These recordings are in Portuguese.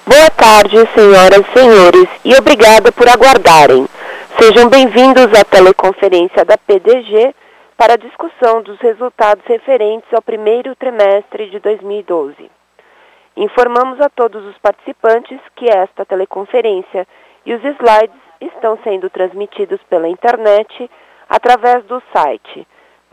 Boa tarde, senhoras e senhores, e obrigada por aguardarem. Sejam bem-vindos à teleconferência da PDG para a discussão dos resultados referentes ao primeiro trimestre de 2012. Informamos a todos os participantes que esta teleconferência e os slides estão sendo transmitidos pela internet através do site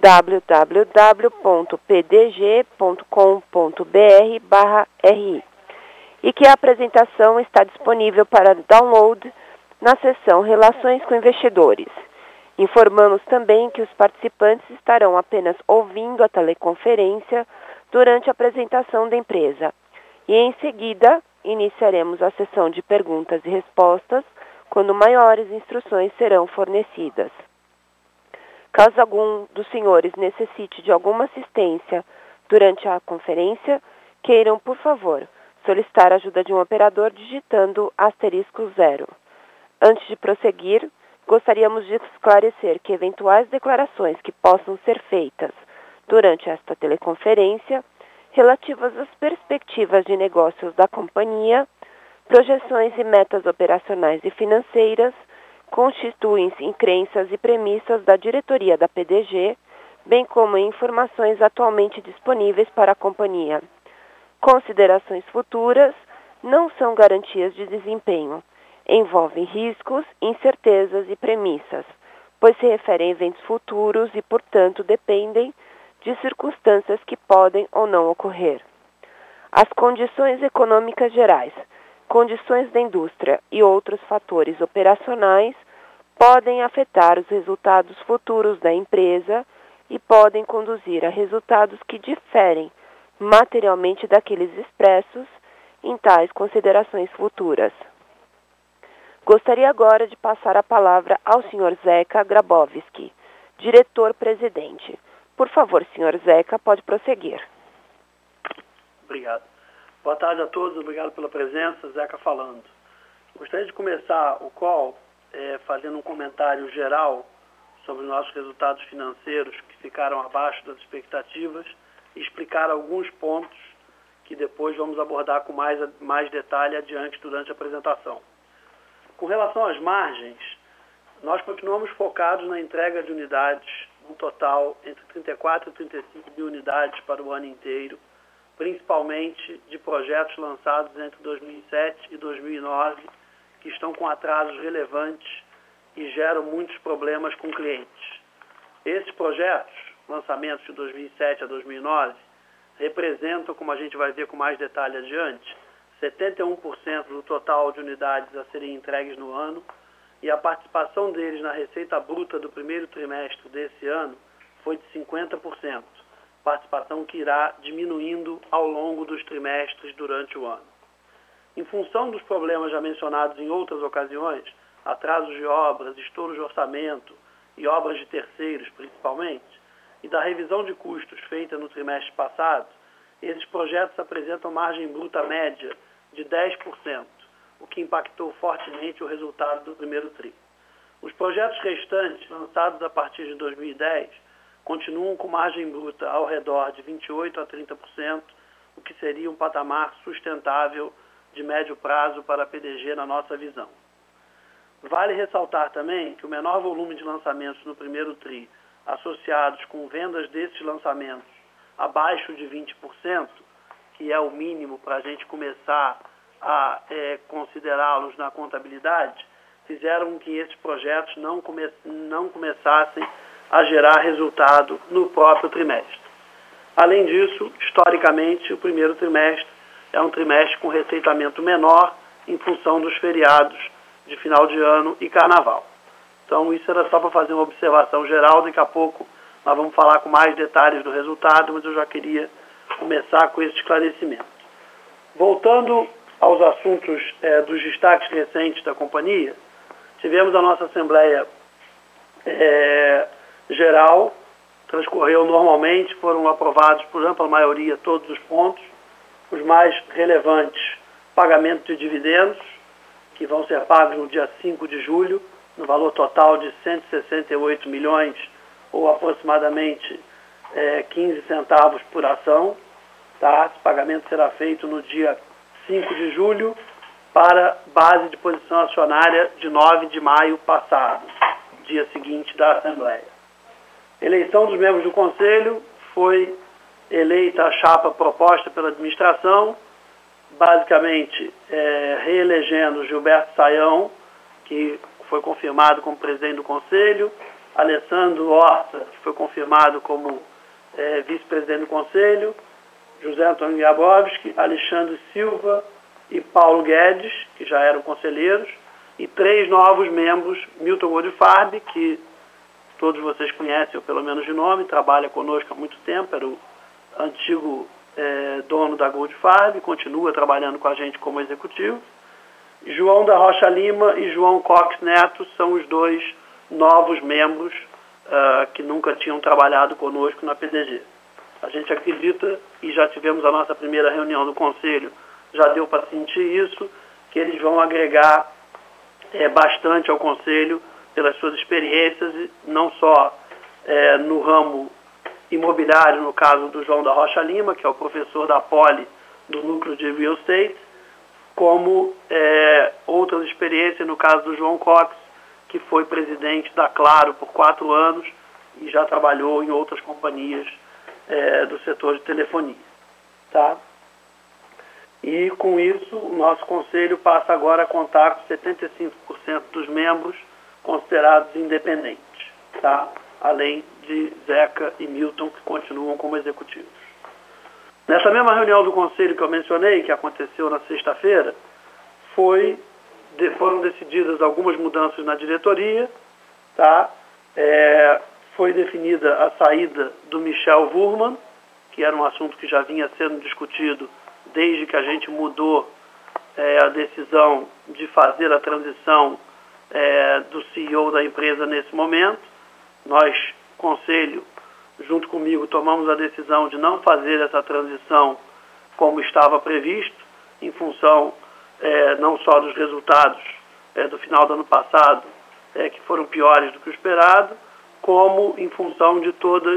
www.pdg.com.br/ri e que a apresentação está disponível para download na seção Relações com Investidores. Informamos também que os participantes estarão apenas ouvindo a teleconferência durante a apresentação da empresa e, em seguida, iniciaremos a sessão de perguntas e respostas quando maiores instruções serão fornecidas. Caso algum dos senhores necessite de alguma assistência durante a conferência, queiram, por favor, solicitar a ajuda de um operador digitando *0. Antes de prosseguir, gostaríamos de esclarecer que eventuais declarações que possam ser feitas durante esta teleconferência, relativas às perspectivas de negócios da companhia, projeções e metas operacionais e financeiras, constituem-se em crenças e premissas da diretoria da PDG, bem como em informações atualmente disponíveis para a companhia. Considerações futuras não são garantias de desempenho. Envolvem riscos, incertezas e premissas, pois se referem a eventos futuros e, portanto, dependem de circunstâncias que podem ou não ocorrer. As condições econômicas gerais, condições da indústria e outros fatores operacionais podem afetar os resultados futuros da empresa e podem conduzir a resultados que diferem materialmente daqueles expressos em tais considerações futuras. Gostaria agora de passar a palavra ao Sr. Zeca Grabowski, diretor-presidente. Por favor, Sr. Zeca, pode prosseguir. Obrigado. Boa tarde a todos, obrigado pela presença, Zeca falando. Gostaria de começar o call fazendo um comentário geral sobre os nossos resultados financeiros que ficaram abaixo das expectativas e explicar alguns pontos que depois vamos abordar com mais detalhe adiante durante a apresentação. Com relação às margens, nós continuamos focados na entrega de unidades, um total entre 34 e 35 mil unidades para o ano inteiro, principalmente de projetos lançados entre 2007 e 2009, que estão com atrasos relevantes e geram muitos problemas com clientes. Esses projetos, lançamentos de 2007 a 2009, representam, como a gente vai ver com mais detalhe adiante, 71% do total de unidades a serem entregues no ano, e a participação deles na receita bruta do primeiro trimestre desse ano foi de 50%, participação que irá diminuindo ao longo dos trimestres durante o ano. Em função dos problemas já mencionados em outras ocasiões, atrasos de obras, estouros de orçamento e obras de terceiros principalmente, e da revisão de custos feita no trimestre passado, esses projetos apresentam margem bruta média de 10%, o que impactou fortemente o resultado do primeiro tri. Os projetos restantes, lançados a partir de 2010, continuam com margem bruta ao redor de 28% a 30%, o que seria um patamar sustentável de médio prazo para a PDG na nossa visão. Vale ressaltar também que o menor volume de lançamentos no primeiro tri, associados com vendas desses lançamentos abaixo de 20%, que é o mínimo para a gente começar a considerá-los na contabilidade, fizeram com que esses projetos não começassem a gerar resultado no próprio trimestre. Além disso, historicamente, o primeiro trimestre é um trimestre com receitamento menor em função dos feriados de final de ano e carnaval. Então, isso era só para fazer uma observação geral. Daqui a pouco nós vamos falar com mais detalhes do resultado, mas eu já queria começar com esse esclarecimento. Voltando aos assuntos dos destaques recentes da companhia, tivemos a nossa Assembleia Geral, transcorreu normalmente, foram aprovados por ampla maioria todos os pontos, os mais relevantes, pagamento de dividendos, que vão ser pagos no dia 5 de julho, no valor total de 168 milhões, ou aproximadamente 15 centavos por ação. Tá? Esse pagamento será feito no dia 5 de julho para base de posição acionária de 9 de maio passado, dia seguinte da Assembleia. Eleição dos membros do Conselho: foi eleita a chapa proposta pela administração, basicamente reelegendo Gilberto Sayão, que foi confirmado como presidente do Conselho, Alessandro Horta, que foi confirmado como vice-presidente do Conselho, José Antônio Grabowski, Alexandre Silva e Paulo Guedes, que já eram conselheiros, e 3 novos membros: Milton Goldfarb, que todos vocês conhecem, ou pelo menos de nome, trabalha conosco há muito tempo, era o antigo dono da Goldfarb, continua trabalhando com a gente como executivo. João da Rocha Lima e João Cox Neto são os 2 novos membros que nunca tinham trabalhado conosco na PDG. A gente acredita, e já tivemos a nossa primeira reunião do Conselho, já deu para sentir isso, que eles vão agregar bastante ao Conselho pelas suas experiências, não só no ramo imobiliário, no caso do João da Rocha Lima, que é o professor da Poli do Núcleo de Real Estate, como outras experiências no caso do João Cox, que foi presidente da Claro por 4 anos e já trabalhou em outras companhias do setor de telefonia. Tá? E com isso, o nosso Conselho passa agora a contar com 75% dos membros considerados independentes, tá? Além de Zeca e Milton, que continuam como executivos. Nessa mesma reunião do Conselho que eu mencionei, que aconteceu na sexta-feira, foram decididas algumas mudanças na diretoria, tá? Foi definida a saída do Michel Wurman, que era um assunto que já vinha sendo discutido desde que a gente mudou a decisão de fazer a transição do CEO da empresa nesse momento. Nós, Conselho, junto comigo, tomamos a decisão de não fazer essa transição como estava previsto, em função não só dos resultados do final do ano passado, que foram piores do que o esperado, como em função de todas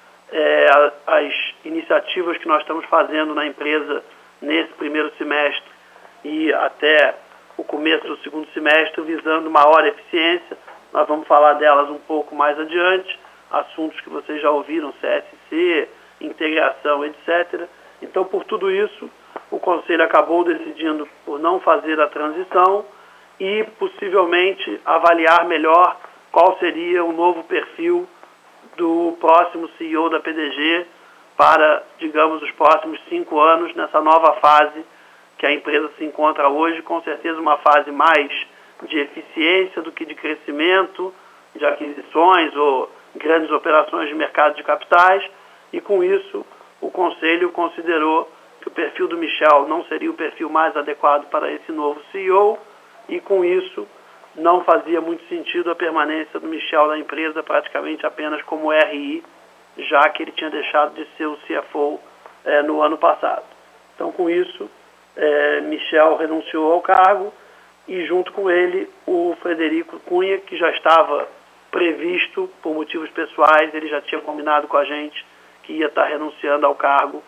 as iniciativas que nós estamos fazendo na empresa nesse primeiro semestre e até o começo do segundo semestre, visando maior eficiência. Nós vamos falar delas um pouco mais adiante, assuntos que vocês já ouviram, CSC, integração, etc. Então, por tudo isso, o Conselho acabou decidindo por não fazer a transição e possivelmente avaliar melhor qual seria o novo perfil do próximo CEO da PDG para, digamos, os próximos 5 anos, nessa nova fase que a empresa se encontra hoje, com certeza uma fase mais de eficiência do que de crescimento, de aquisições ou grandes operações de mercado de capitais, e com isso o Conselho considerou que o perfil do Michel não seria o perfil mais adequado para esse novo CEO, e com isso não fazia muito sentido a permanência do Michel na empresa praticamente apenas como RI, já que ele tinha deixado de ser o CFO no ano passado. Então, com isso, Michel renunciou ao cargo e, junto com ele, o Frederico Cunha, que já estava previsto por motivos pessoais, ele já tinha combinado com a gente que ia estar renunciando ao cargo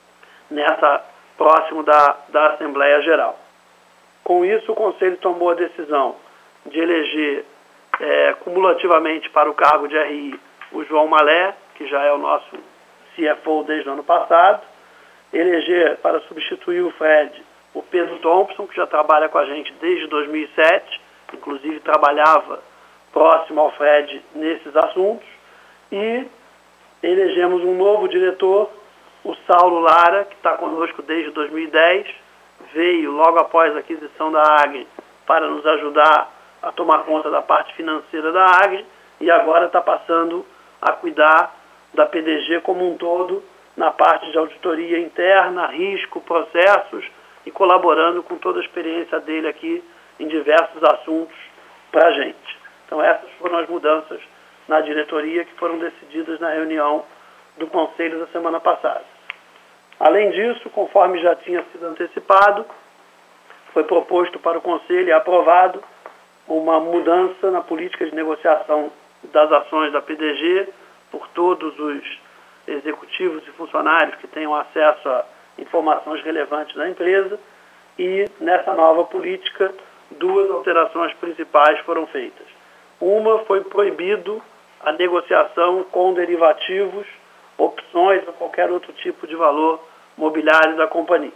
próximo da Assembleia Geral. Com isso, o Conselho tomou a decisão de eleger cumulativamente para o cargo de RI o João Malé, que já é o nosso CFO desde o ano passado, eleger para substituir o Fred o Pedro Thompson, que já trabalha com a gente desde 2007, inclusive trabalhava próximo ao Fred nesses assuntos, e elegemos um novo diretor, o Saulo Lara, que está conosco desde 2010, veio logo após a aquisição da Agri para nos ajudar a tomar conta da parte financeira da Agri e agora está passando a cuidar da PDG como um todo na parte de auditoria interna, risco, processos e colaborando com toda a experiência dele aqui em diversos assuntos para a gente. Então essas foram as mudanças na diretoria que foram decididas na reunião do Conselho da semana passada. Além disso, conforme já tinha sido antecipado, foi proposto para o Conselho e aprovado uma mudança na política de negociação das ações da PDG por todos os executivos e funcionários que tenham acesso a informações relevantes da empresa, e nessa nova política, 2 alterações principais foram feitas. Uma foi proibido a negociação com derivativos, opções ou qualquer outro tipo de valor mobiliário da companhia.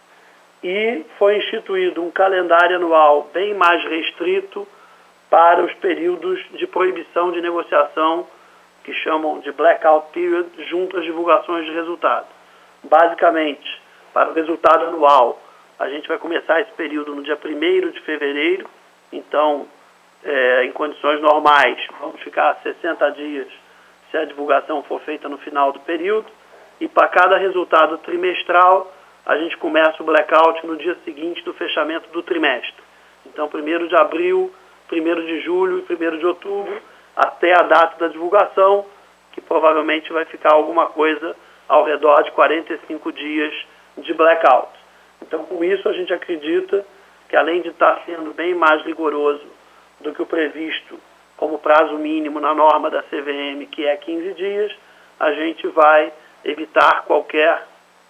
E foi instituído um calendário anual bem mais restrito para os períodos de proibição de negociação, que chamam de blackout period, junto às divulgações de resultado. Basicamente, para o resultado anual, a gente vai começar esse período no dia 1º de fevereiro, então, em condições normais, vamos ficar 60 dias se a divulgação for feita no final do período, e para cada resultado trimestral, a gente começa o blackout no dia seguinte do fechamento do trimestre. Então, 1º de abril, 1º de julho e 1º de outubro, até a data da divulgação, que provavelmente vai ficar alguma coisa ao redor de 45 dias de blackout. Então, com isso, a gente acredita que, além de estar sendo bem mais rigoroso do que o previsto como prazo mínimo na norma da CVM, que é 15 dias, a gente vai evitar qualquer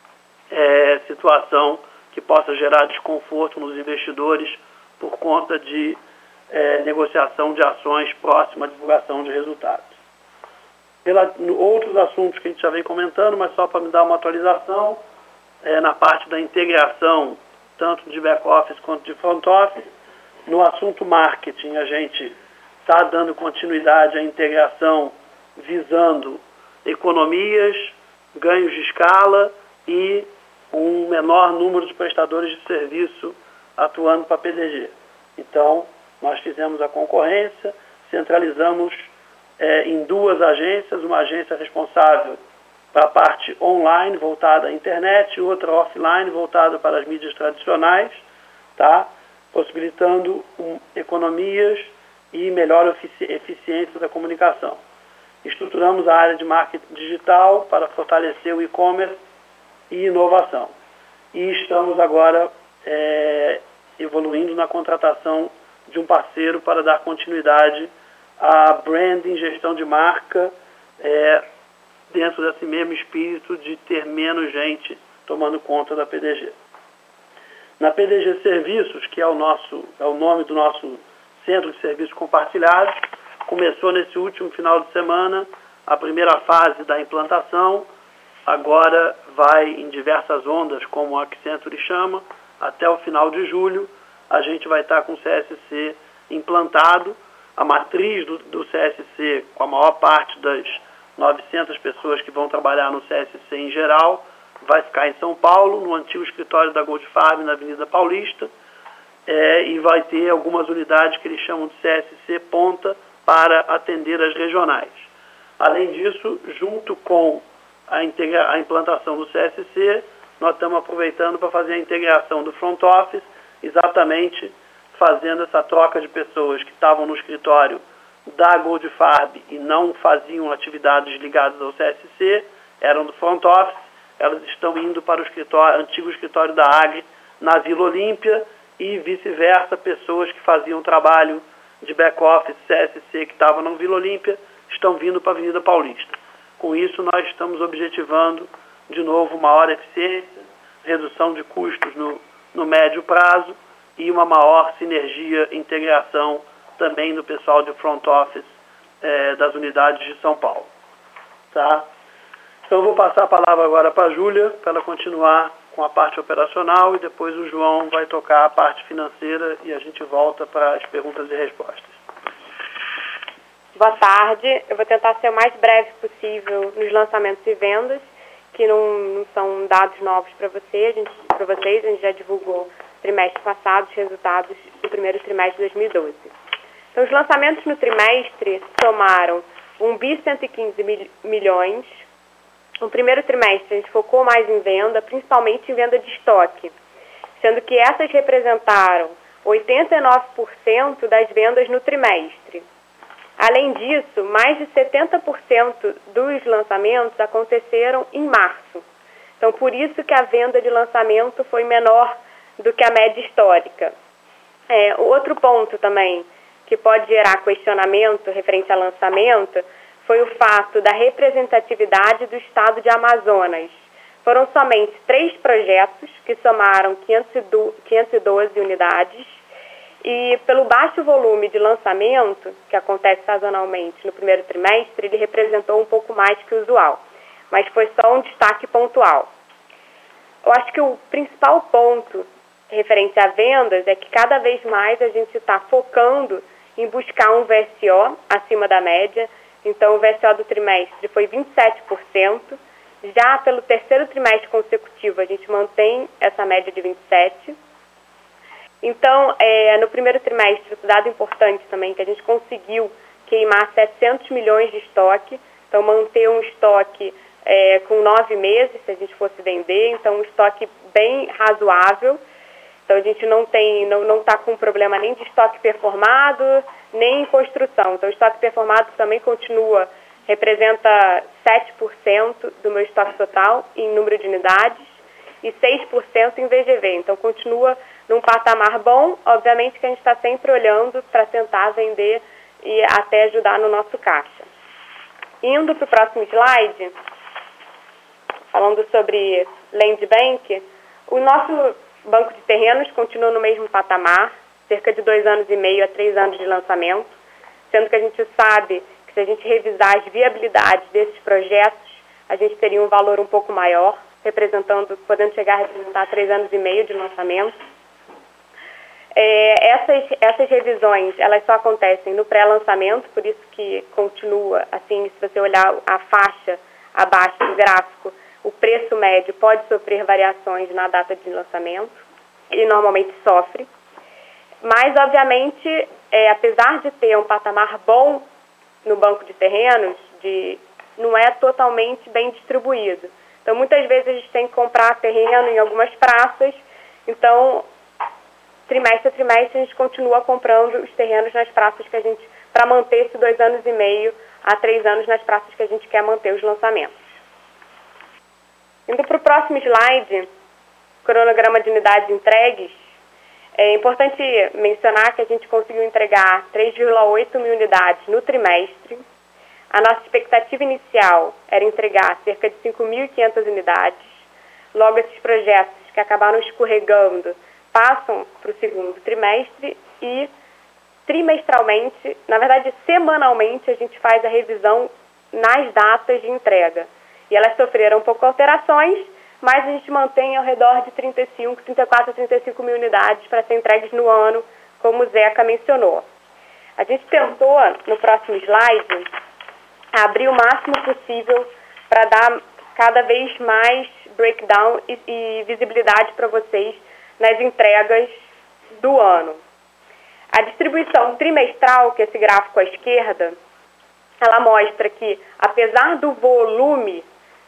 situação que possa gerar desconforto nos investidores por conta de negociação de ações próxima à divulgação de resultados. Outros assuntos que a gente já vem comentando, mas só para me dar uma atualização, na parte da integração, tanto de back-office quanto de front-office. No assunto marketing, a gente está dando continuidade à integração visando economias, ganhos de escala e um menor número de prestadores de serviço atuando para a PDG. Então, nós fizemos a concorrência, centralizamos em 2 agências, uma agência responsável para a parte online, voltada à internet, e outra offline, voltada para as mídias tradicionais, tá? Possibilitando economias e melhor eficiência da comunicação. Estruturamos a área de marketing digital para fortalecer o e-commerce e inovação. E estamos agora evoluindo na contratação de um parceiro para dar continuidade à branding, gestão de marca, dentro desse mesmo espírito de ter menos gente tomando conta da PDG. Na PDG Serviços, que é o nome do nosso Centro de Serviços Compartilhados, começou nesse último final de semana a primeira fase da implantação. Agora vai em diversas ondas, como a Accenture chama, até o final de julho. A gente vai estar com o CSC implantado, a matriz do CSC, com a maior parte das 900 pessoas que vão trabalhar no CSC em geral, vai ficar em São Paulo, no antigo escritório da Goldfarb, na Avenida Paulista, e vai ter algumas unidades que eles chamam de CSC Ponta para atender as regionais. Além disso, junto com a implantação do CSC, nós estamos aproveitando para fazer a integração do front office, exatamente fazendo essa troca de pessoas que estavam no escritório da Goldfarb e não faziam atividades ligadas ao CSC, eram do front office, elas estão indo para o antigo escritório da Agri na Vila Olímpia e vice-versa, pessoas que faziam trabalho de back-office CSC que estavam na Vila Olímpia estão vindo para a Avenida Paulista. Com isso, nós estamos objetivando, de novo, maior eficiência, redução de custos no médio prazo e uma maior sinergia e integração também do pessoal de front office das unidades de São Paulo. Tá? Então, eu vou passar a palavra agora para a Júlia, para ela continuar com a parte operacional, e depois o João vai tocar a parte financeira e a gente volta para as perguntas e respostas. Boa tarde. Eu vou tentar ser o mais breve possível nos lançamentos e vendas, que não são dados novos para vocês. A gente já divulgou trimestre passado os resultados do primeiro trimestre de 2012. Então, os lançamentos no trimestre somaram 1.115 milhões. No primeiro trimestre, a gente focou mais em venda, principalmente em venda de estoque, sendo que essas representaram 89% das vendas no trimestre. Além disso, mais de 70% dos lançamentos aconteceram em março. Então, por isso que a venda de lançamento foi menor do que a média histórica. Outro ponto também que pode gerar questionamento referente a lançamento foi o fato da representatividade do estado de Amazonas. foram somente 3 projetos que somaram 512 unidades e pelo baixo volume de lançamento, que acontece sazonalmente no primeiro trimestre, ele representou um pouco mais que o usual, mas foi só um destaque pontual. Eu acho que o principal ponto referente a vendas é que cada vez mais a gente está focando em buscar um VSO acima da média. Então, o VSO do trimestre foi 27%. Já pelo terceiro trimestre consecutivo, a gente mantém essa média de 27%. Então, no primeiro trimestre, outro dado importante também, que a gente conseguiu queimar 700 milhões de estoque. Então, manter um estoque com 9 meses, se a gente fosse vender. Então, um estoque bem razoável. Então, a gente não está com problema nem de estoque performado, nem em construção. Então, o estoque performado também representa 7% do meu estoque total em número de unidades e 6% em VGV. Então, continua num patamar bom. Obviamente que a gente está sempre olhando para tentar vender e até ajudar no nosso caixa. Indo para o próximo slide, falando sobre Land Bank, o nosso banco de terrenos continua no mesmo patamar, cerca de 2 anos e meio a 3 anos de lançamento, sendo que a gente sabe que se a gente revisar as viabilidades desses projetos, a gente teria um valor um pouco maior, podendo chegar a representar 3 anos e meio de lançamento. Essas revisões, elas só acontecem no pré-lançamento, por isso que continua, assim, se você olhar a faixa abaixo do gráfico, o preço médio pode sofrer variações na data de lançamento, ele normalmente sofre, mas, obviamente, apesar de ter um patamar bom no banco de terrenos, não é totalmente bem distribuído. Então, muitas vezes a gente tem que comprar terreno em algumas praças, então, trimestre a trimestre, a gente continua comprando os terrenos nas praças que a gente, para manter esses 2 anos e meio a 3 anos nas praças que a gente quer manter os lançamentos. Indo para o próximo slide, cronograma de unidades entregues, é importante mencionar que a gente conseguiu entregar 3,8 mil unidades no trimestre. A nossa expectativa inicial era entregar cerca de 5.500 unidades. Logo, esses projetos que acabaram escorregando passam para o segundo trimestre e trimestralmente, na verdade semanalmente, a gente faz a revisão nas datas de entrega. E elas sofreram um pouco alterações, mas a gente mantém ao redor de 34 a 35 mil unidades para ser entregues no ano, como o Zeca mencionou. A gente tentou, no próximo slide, abrir o máximo possível para dar cada vez mais breakdown e visibilidade para vocês nas entregas do ano. A distribuição trimestral, que é esse gráfico à esquerda, ela mostra que, apesar do volume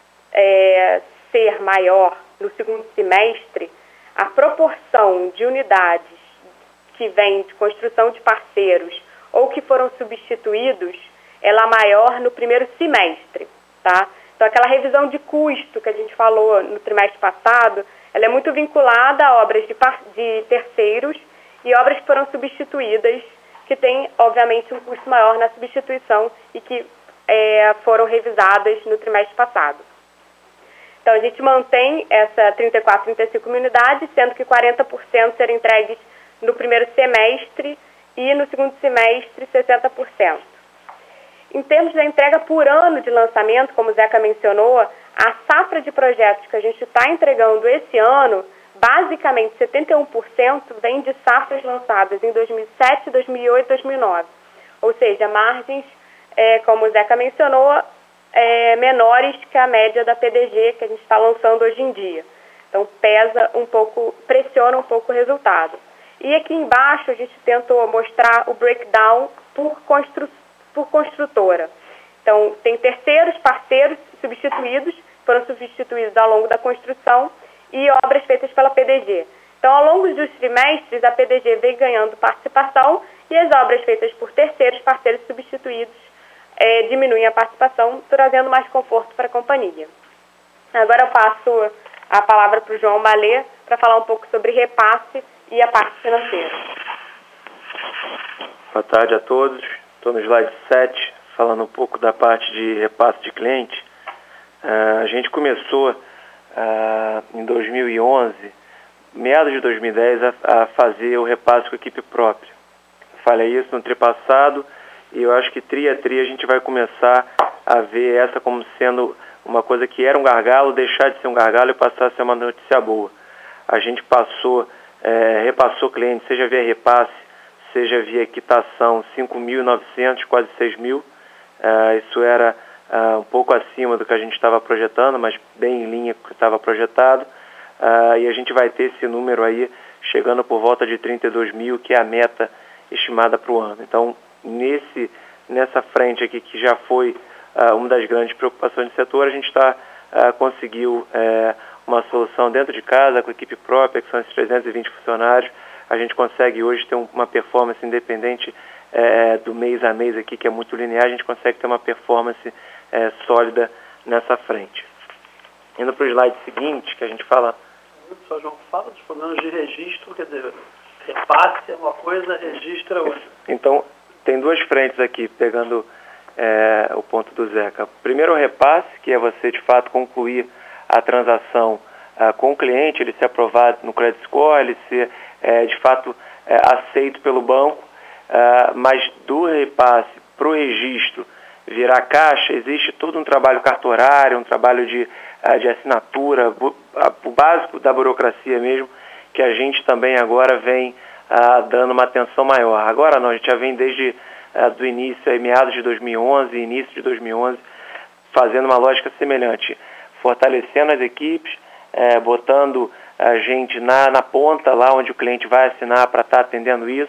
ser maior no segundo semestre, a proporção de unidades que vem de construção de parceiros ou que foram substituídos, ela é maior no primeiro semestre, tá? Então, aquela revisão de custo que a gente falou no trimestre passado, ela é muito vinculada a obras de terceiros e obras que foram substituídas, que têm, obviamente, um custo maior na substituição e que foram revisadas no trimestre passado. Então, a gente mantém essa 34, 35 mil unidades, sendo que 40% serão entregues no primeiro semestre e no segundo semestre 60%. Em termos da entrega por ano de lançamento, como o Zeca mencionou, a safra de projetos que a gente está entregando esse ano, basicamente 71% vem de safras lançadas em 2007, 2008 e 2009. Ou seja, margens, como o Zeca mencionou, menores que a média da PDG que a gente está lançando hoje em dia. Então, pressiona um pouco o resultado. E aqui embaixo a gente tentou mostrar o breakdown por construtora. Então, tem terceiros, parceiros foram substituídos ao longo da construção e obras feitas pela PDG. Então, ao longo dos trimestres, a PDG vem ganhando participação e as obras feitas por terceiros, parceiros substituídos, diminuem a participação, trazendo mais conforto para a companhia. Agora eu passo a palavra para o João Malê para falar um pouco sobre repasse e a parte financeira. Boa tarde a todos. Estou no slide 7, falando um pouco da parte de repasse de cliente. A gente começou em 2011, meados de 2010, a fazer o repasse com a equipe própria. Falei isso no tri passado e eu acho que tri a tri a gente vai começar a ver essa como sendo uma coisa que era um gargalo, deixar de ser um gargalo e passar a ser uma notícia boa. A gente repassou clientes, seja via repasse, seja via quitação, 5.900, quase 6.000. Isso era um pouco acima do que a gente estava projetando, mas bem em linha com o que estava projetado. E a gente vai ter esse número aí chegando por volta de 32.000, que é a meta estimada para o ano. Então, nessa frente aqui, que já foi uma das grandes preocupações do setor, a gente conseguiu uma solução dentro de casa, com a equipe própria, que são esses 320 funcionários. A gente consegue hoje ter uma performance independente do mês a mês aqui, que é muito linear, a gente consegue ter uma performance sólida nessa frente. Indo para o slide seguinte, que a gente fala... Só, João, fala dos problemas de registro, quer dizer, repasse é uma coisa, registro é outra. Então, tem duas frentes aqui, pegando o ponto do Zeca. Primeiro, o repasse, que é você, de fato, concluir a transação com o cliente, ele ser aprovado no credit score, ele ser, de fato, aceito pelo banco, mas do repasse para o registro virar caixa, existe todo um trabalho cartorário, um trabalho de assinatura, o básico da burocracia mesmo, que a gente também agora vem dando uma atenção maior. Agora não, a gente já vem desde do início, meados de 2011, início de 2011, fazendo uma lógica semelhante, fortalecendo as equipes, botando a gente na ponta, lá onde o cliente vai assinar para estar atendendo isso,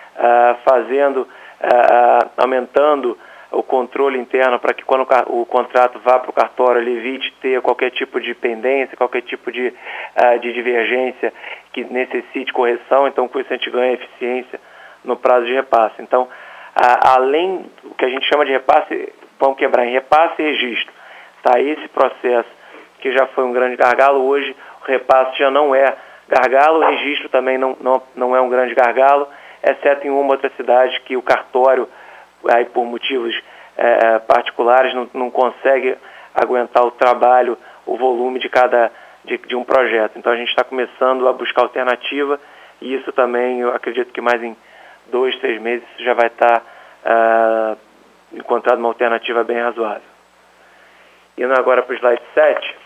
aumentando o controle interno para que quando o contrato vá para o cartório ele evite ter qualquer tipo de pendência, qualquer tipo de divergência que necessite correção. Então, com isso a gente ganha eficiência no prazo de repasse. Então, além do que a gente chama de repasse, vamos quebrar em repasse e registro. Tá? Esse processo que já foi um grande gargalo, hoje o repasse já não é gargalo, o registro também não é um grande gargalo, exceto em uma outra cidade que o cartório, aí por motivos particulares, não consegue aguentar o trabalho, o volume de um projeto. Então a gente está começando a buscar alternativa e isso também, eu acredito que mais em 2, 3 meses já vai estar encontrado uma alternativa bem razoável. Indo agora para o slide 7,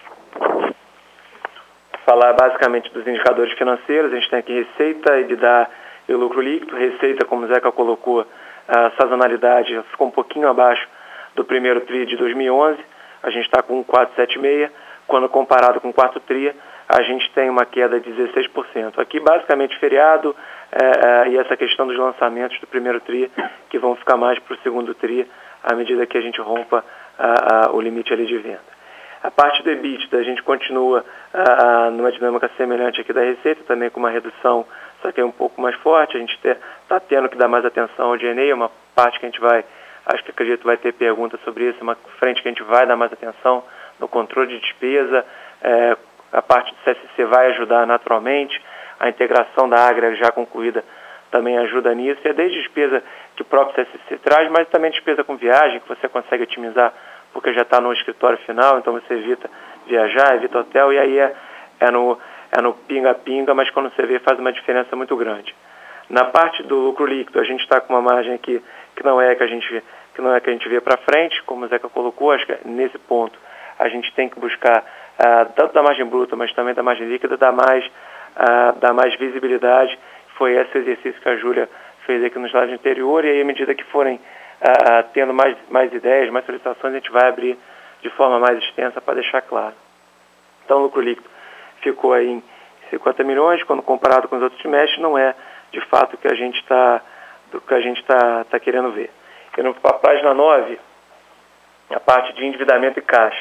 falar basicamente dos indicadores financeiros. A gente tem aqui receita, EBITDA e lucro líquido. Receita, como o Zeca colocou, a sazonalidade ficou um pouquinho abaixo do primeiro TRI de 2011, a gente está com 4,76, quando comparado com o quarto TRI, a gente tem uma queda de 16%. Aqui, basicamente, feriado e essa questão dos lançamentos do primeiro TRI, que vão ficar mais para o segundo TRI, à medida que a gente rompa o limite ali de venda. A parte do EBITDA, a gente continua numa dinâmica semelhante aqui da receita, também com uma redução, só que é um pouco mais forte. A gente está tendo que dar mais atenção ao G&A, uma parte que a gente acredito vai ter perguntas sobre isso, uma frente que a gente vai dar mais atenção no controle de despesa. A parte do CSC vai ajudar naturalmente, a integração da Agria já concluída também ajuda nisso, e é desde despesa que o próprio CSC traz, mas também despesa com viagem, que você consegue otimizar porque já está no escritório final, então você evita viajar, evita hotel, e aí é no pinga-pinga, mas quando você vê faz uma diferença muito grande. Na parte do lucro líquido, a gente está com uma margem aqui que não é que a gente vê para frente, como o Zeca colocou. Acho que nesse ponto a gente tem que buscar, tanto da margem bruta, mas também da margem líquida, dar mais visibilidade. Foi esse exercício que a Júlia fez aqui no slide anterior, e aí à medida que forem tendo mais ideias, mais solicitações, a gente vai abrir de forma mais extensa para deixar claro. Então o lucro líquido ficou aí em 50 milhões, quando comparado com os outros trimestres, não é de fato o que a gente está querendo ver. Indo para a página 9, a parte de endividamento e caixa.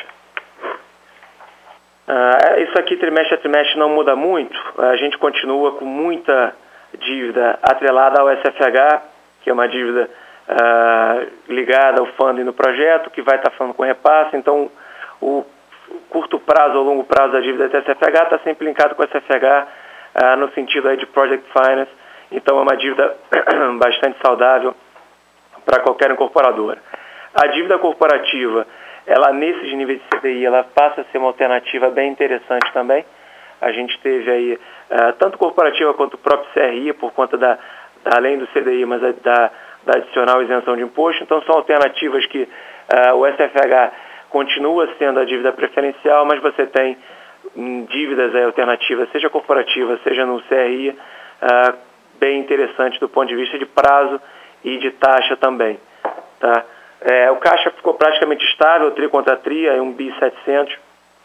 Isso aqui trimestre a trimestre não muda muito, a gente continua com muita dívida atrelada ao SFH, que é uma dívida ligada ao funding no projeto, que vai estar falando com repasse. Então o curto prazo ou longo prazo da dívida da SFH está sempre linkado com a SFH no sentido aí de Project Finance, então é uma dívida bastante saudável para qualquer incorporadora. A dívida corporativa ela nesses níveis de CDI, ela passa a ser uma alternativa bem interessante também. A gente teve aí, tanto corporativa quanto o próprio CRI, por conta além do CDI, mas da adicional isenção de imposto. Então, são alternativas que o SFH continua sendo a dívida preferencial, mas você tem dívidas aí, alternativas, seja corporativa, seja no CRI, bem interessante do ponto de vista de prazo e de taxa também. Tá? O caixa ficou praticamente estável, tri contra tri, aí 1.7 bi.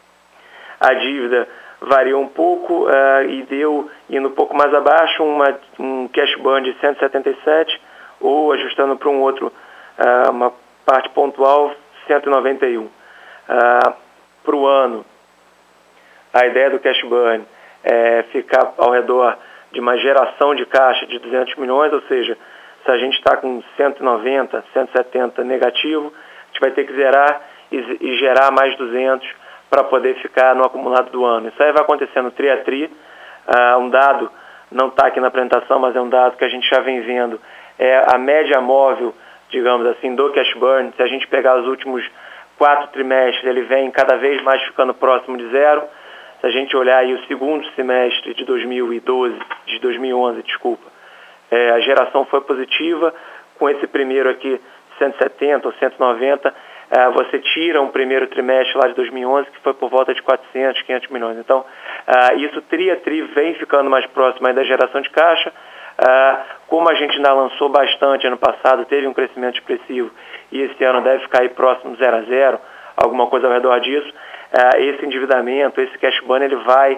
A dívida variou um pouco e deu, indo um pouco mais abaixo, um cash burn de 177, ou ajustando para um outro, uma parte pontual, 191. Para o ano, a ideia do cash burn é ficar ao redor de uma geração de caixa de 200 milhões, ou seja, se a gente está com 190, 170 negativo, a gente vai ter que zerar e gerar mais 200 para poder ficar no acumulado do ano. Isso aí vai acontecendo tri a tri. Um dado, não está aqui na apresentação, mas é um dado que a gente já vem vendo, é a média móvel, digamos assim, do cash burn. Se a gente pegar os últimos 4 trimestres, ele vem cada vez mais ficando próximo de zero. Se a gente olhar aí o segundo semestre de 2011, a geração foi positiva. Com esse primeiro aqui, 170 ou 190, você tira um primeiro trimestre lá de 2011, que foi por volta de 400, 500 milhões. Então, isso tri a tri vem ficando mais próximo aí da geração de caixa. Como a gente ainda lançou bastante ano passado, teve um crescimento expressivo, e esse ano deve ficar aí próximo 0 a 0, alguma coisa ao redor disso, esse endividamento, esse cash burn, ele vai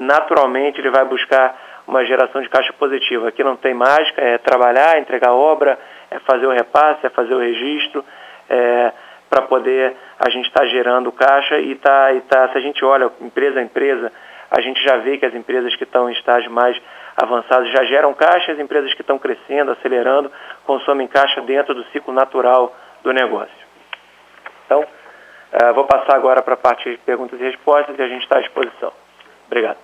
buscar uma geração de caixa positiva. Aqui não tem mágica, é trabalhar, entregar obra, é fazer o repasse, é fazer o registro, para poder a gente estar gerando caixa e se a gente olha empresa a empresa, a gente já vê que as empresas que estão em estágio mais avançado já geram caixa, as empresas que estão crescendo, acelerando, consomem caixa dentro do ciclo natural do negócio. Então, vou passar agora para a parte de perguntas e respostas e a gente está à disposição. Obrigado.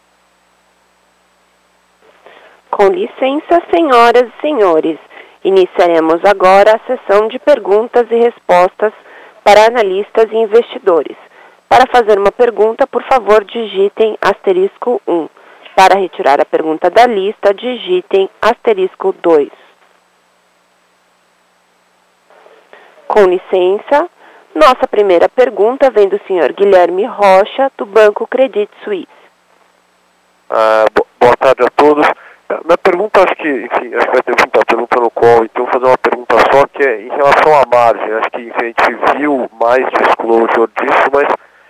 Com licença, senhoras e senhores, iniciaremos agora a sessão de perguntas e respostas para analistas e investidores. Para fazer uma pergunta, por favor, digitem *1. Para retirar a pergunta da lista, digitem *2. Com licença, nossa primeira pergunta vem do senhor Guilherme Rocha, do Banco Credit Suisse. Boa tarde a todos. Minha pergunta, acho que vai ter muita pergunta no call, então vou fazer uma pergunta só, que é em relação à margem. Acho que a gente viu mais disclosure disso, mas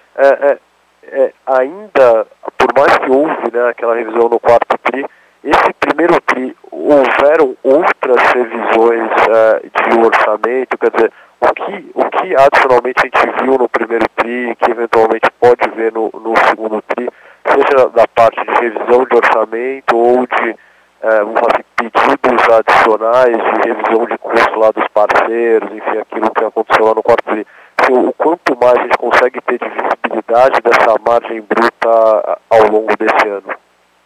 ainda, por mais que houve, né, aquela revisão no quarto TRI, esse primeiro TRI, houveram outras revisões de orçamento, quer dizer, o que adicionalmente a gente viu no primeiro TRI, que eventualmente pode ver no segundo TRI, seja da parte de revisão de orçamento ou de pedidos adicionais de revisão de custo lá dos parceiros, enfim, aquilo que aconteceu lá no quarto TRI. O quanto mais a gente consegue ter de visibilidade dessa margem bruta ao longo desse ano?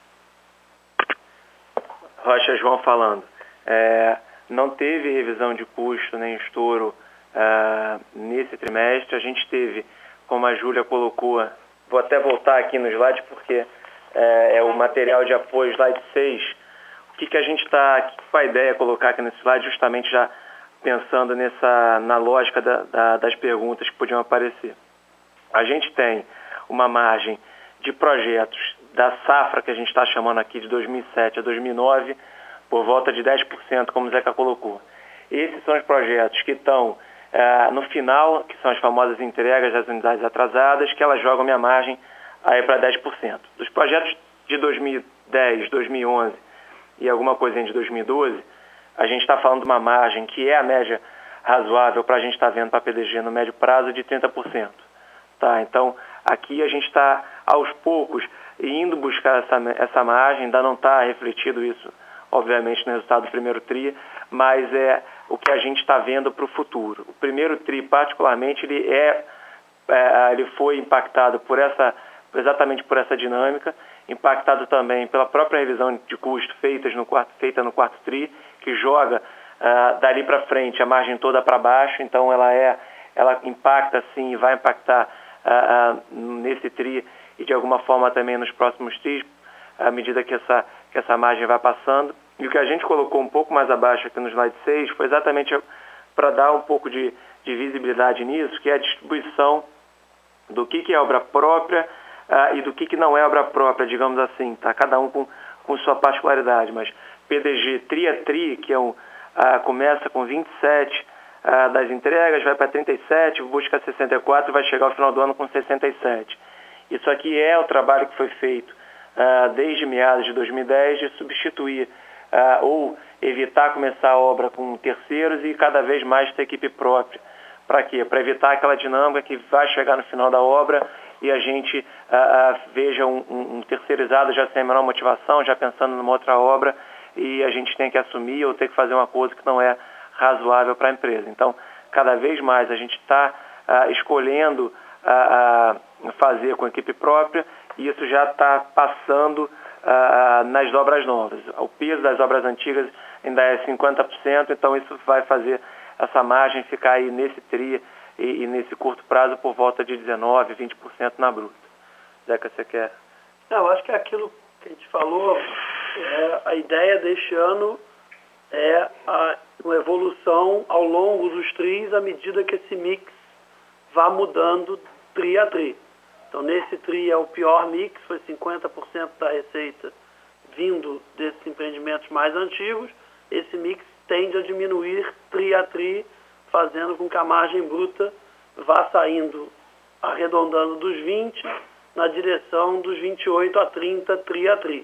Rocha, João falando. Não teve revisão de custo nem estouro nesse trimestre. A gente teve, como a Júlia colocou, vou até voltar aqui no slide porque é o material de apoio, slide 6. O que a gente está, com a ideia de colocar aqui nesse slide, justamente já pensando na lógica das perguntas que podiam aparecer. A gente tem uma margem de projetos da safra, que a gente está chamando aqui de 2007 a 2009, por volta de 10%, como o Zeca colocou. Esses são os projetos que estão no final, que são as famosas entregas das unidades atrasadas, que elas jogam minha margem aí para 10%. Dos projetos de 2010, 2011 e alguma coisinha de 2012, a gente está falando de uma margem que é a média razoável para a gente estar vendo para a PDG no médio prazo de 30%. Tá? Então, aqui a gente está, aos poucos, indo buscar essa margem, ainda não está refletido isso, obviamente, no resultado do primeiro TRI, mas é o que a gente está vendo para o futuro. O primeiro TRI, particularmente, ele foi impactado exatamente por essa dinâmica, impactado também pela própria revisão de custo feita no quarto TRI, que joga dali para frente a margem toda para baixo, então ela ela impacta sim, vai impactar nesse TRI e de alguma forma também nos próximos TRIs, à medida que essa margem vai passando. E o que a gente colocou um pouco mais abaixo aqui no slide 6 foi exatamente para dar um pouco de visibilidade nisso, que é a distribuição do que é obra própria e do que não é obra própria, digamos assim, tá? Cada um com sua particularidade, mas PDG TRI a TRI, que começa com 27 das entregas, vai para 37, busca 64 e vai chegar ao final do ano com 67. Isso aqui é o trabalho que foi feito desde meados de 2010 de substituir ou evitar começar a obra com terceiros e cada vez mais ter equipe própria. Para quê? Para evitar aquela dinâmica que vai chegar no final da obra e a gente veja um terceirizado já sem a menor motivação, já pensando numa outra obra, e a gente tem que assumir ou ter que fazer uma coisa que não é razoável para a empresa. Então, cada vez mais a gente está escolhendo fazer com equipe própria, e isso já está passando nas obras novas. O peso das obras antigas ainda é 50%, então isso vai fazer essa margem ficar aí nesse TRI e nesse curto prazo por volta de 19%, 20% na bruta. Zeca, você quer? Não, eu acho que aquilo que a gente falou, a ideia deste ano é uma evolução ao longo dos TRIs à medida que esse mix vá mudando TRI a TRI. Então, nesse TRI é o pior mix, foi 50% da receita vindo desses empreendimentos mais antigos. Esse mix tende a diminuir TRI a TRI, fazendo com que a margem bruta vá saindo, arredondando dos 20 na direção dos 28 a 30 TRI a TRI.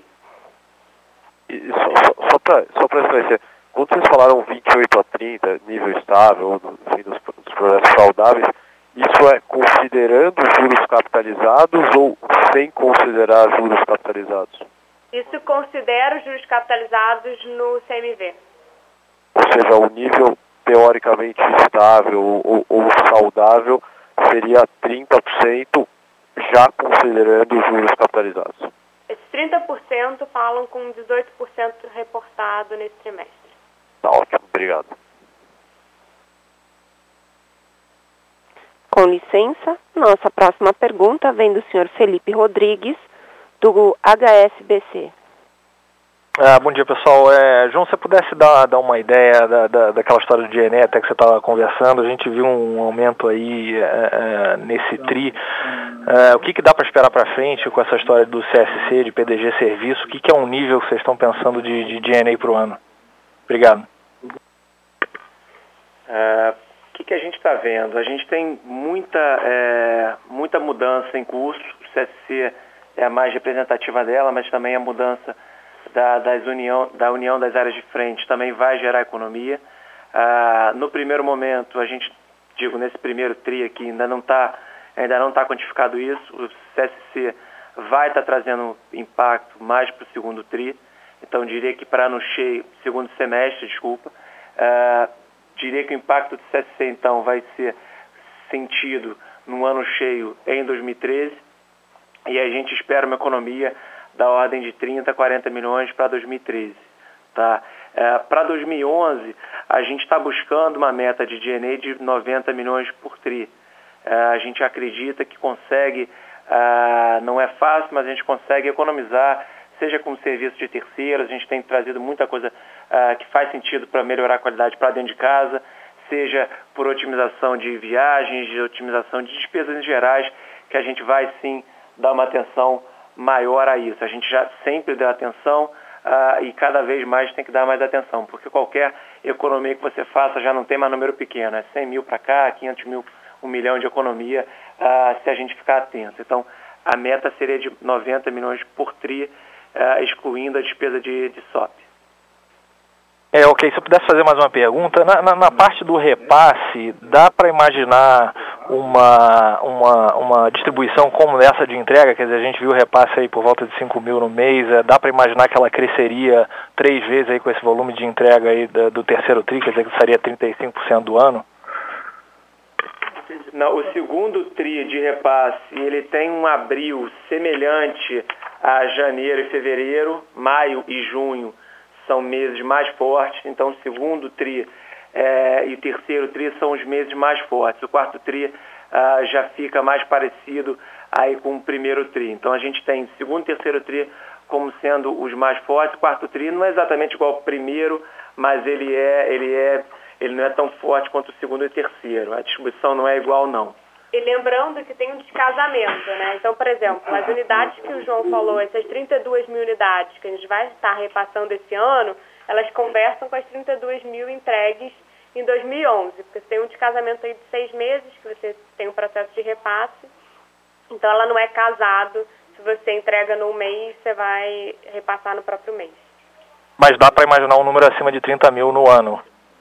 E só para esclarecer, quando vocês falaram 28 a 30, nível estável, enfim, dos projetos saudáveis, isso é considerando juros capitalizados ou sem considerar juros capitalizados? Isso considera os juros capitalizados no CMV. Ou seja, o nível teoricamente estável ou saudável seria 30%, já considerando os juros capitalizados. Esses 30% falam com 18% reportado nesse trimestre. Tá ótimo, obrigado. Com licença, nossa próxima pergunta vem do senhor Felipe Rodrigues, do HSBC. Bom dia, pessoal. João, se você pudesse dar uma ideia daquela história do G&E, até que você estava conversando, a gente viu um aumento aí nesse TRI. O que dá para esperar para frente com essa história do CSC, de PDG Serviço? O que é um nível que vocês estão pensando de G&E para o ano? Obrigado. O que a gente está vendo? A gente tem muita mudança em curso. O CSC é a mais representativa dela, mas também a mudança da união das áreas de frente também vai gerar economia. No primeiro momento, nesse primeiro TRI aqui, ainda não está quantificado isso. O CSC vai estar trazendo impacto mais para o segundo TRI. Então, diria que para ano cheio, segundo semestre, diria que o impacto do CSC, então, vai ser sentido no ano cheio em 2013, e a gente espera uma economia da ordem de 30 a 40 milhões para 2013. Tá? Para 2011, a gente está buscando uma meta de G&A de 90 milhões por TRI. A gente acredita que consegue, não é fácil, mas a gente consegue economizar, seja com serviço de terceiros. A gente tem trazido muita coisa que faz sentido para melhorar a qualidade para dentro de casa, seja por otimização de viagens, de otimização de despesas em gerais, que a gente vai sim dar uma atenção maior a isso. A gente já sempre deu atenção e cada vez mais tem que dar mais atenção, porque qualquer economia que você faça já não tem mais número pequeno, é 100 mil para cá, 500 mil, 1 milhão de economia, se a gente ficar atento. Então, a meta seria de 90 milhões por TRI, excluindo a despesa de SOP. Ok, se eu pudesse fazer mais uma pergunta, na parte do repasse, dá para imaginar uma distribuição como essa de entrega? Quer dizer, a gente viu o repasse aí por volta de 5 mil no mês, dá para imaginar que ela cresceria 3 vezes aí com esse volume de entrega aí do terceiro TRI, quer dizer que seria 35% do ano? Não, o segundo TRI de repasse, ele tem um abril semelhante a janeiro e fevereiro. Maio e junho são meses mais fortes, então o segundo TRI e o terceiro TRI são os meses mais fortes. O quarto TRI já fica mais parecido aí com o primeiro TRI. Então a gente tem segundo e terceiro TRI como sendo os mais fortes. O quarto TRI não é exatamente igual ao primeiro, mas ele não é tão forte quanto o segundo e terceiro. A distribuição não é igual, não. E lembrando que tem um descasamento, né? Então, por exemplo, as unidades que o João falou, essas 32 mil unidades que a gente vai estar repassando esse ano, elas conversam com as 32 mil entregues em 2011, porque você tem um descasamento aí de 6 meses, que você tem um processo de repasse, então ela não é casado. Se você entrega no mês, você vai repassar no próprio mês. Mas dá para imaginar um número acima de 30 mil no ano?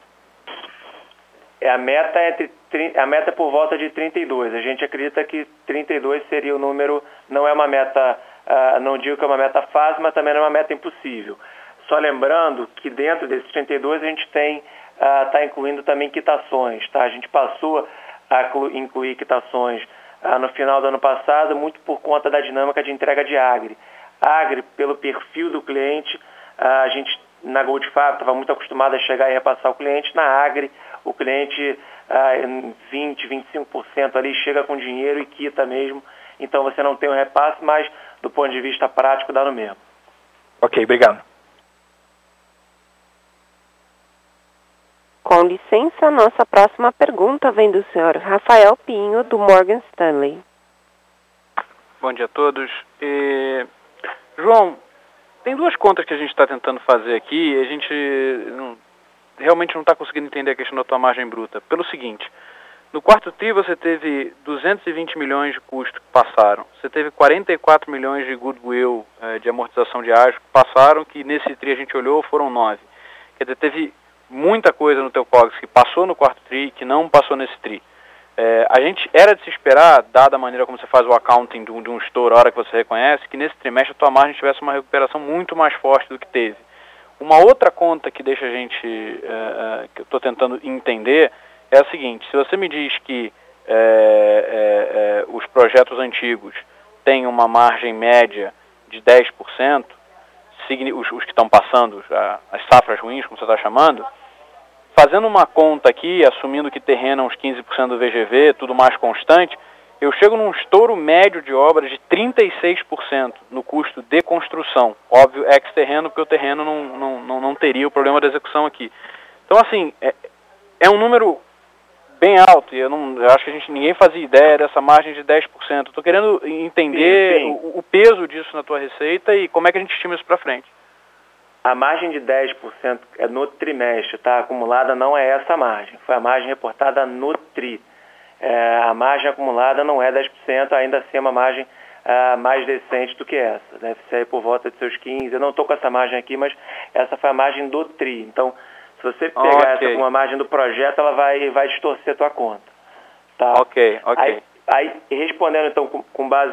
A meta é por volta de 32. A gente acredita que 32 seria o número, não é uma meta, não digo que é uma meta fácil, mas também não é uma meta impossível. Só lembrando que dentro desses 32 a gente está incluindo também quitações, tá? A gente passou a incluir quitações no final do ano passado, muito por conta da dinâmica de entrega de Agri. Agri, pelo perfil do cliente, a gente na Goldfarb estava muito acostumado a chegar e repassar o cliente. Na Agri, o cliente 20, 25% ali chega com dinheiro e quita mesmo. Então você não tem um repasse, mas do ponto de vista prático dá no mesmo. Ok, obrigado. Com licença, nossa próxima pergunta vem do senhor Rafael Pinho, do Morgan Stanley. Bom dia a todos. João, tem duas contas que a gente está tentando fazer aqui e a gente realmente não está conseguindo entender a questão da tua margem bruta. Pelo seguinte, no quarto TRI você teve 220 milhões de custos que passaram. Você teve 44 milhões de goodwill, de amortização de ágio que passaram, que nesse TRI a gente olhou, foram 9. Quer dizer, teve muita coisa no teu COGS que passou no quarto TRI, que não passou nesse TRI. A gente era de se esperar, dada a maneira como você faz o accounting de um estouro, a hora que você reconhece, que nesse trimestre a tua margem tivesse uma recuperação muito mais forte do que teve. Uma outra conta que deixa a gente, que eu estou tentando entender, é a seguinte: se você me diz que os projetos antigos têm uma margem média de 10%, os que estão passando, as safras ruins, como você está chamando, fazendo uma conta aqui, assumindo que terreno é uns 15% do VGV, tudo mais constante, eu chego num estouro médio de obras de 36% no custo de construção. Óbvio, ex-terreno, porque o terreno não teria o problema da execução aqui. Então, assim, é um número bem alto, e eu acho que ninguém fazia ideia dessa margem de 10%. Estou querendo entender o peso disso na tua receita e como é que a gente estima isso para frente. A margem de 10% é no trimestre, tá? Acumulada não é essa margem. Foi a margem reportada no TRI. A margem acumulada não é 10%, ainda assim é uma margem mais decente do que essa. Deve ser aí por volta de seus 15%. Eu não estou com essa margem aqui, mas essa foi a margem do TRI. Então, se você pegar essa como a margem do projeto, ela vai distorcer a tua conta. Tá? Ok. Aí respondendo então com base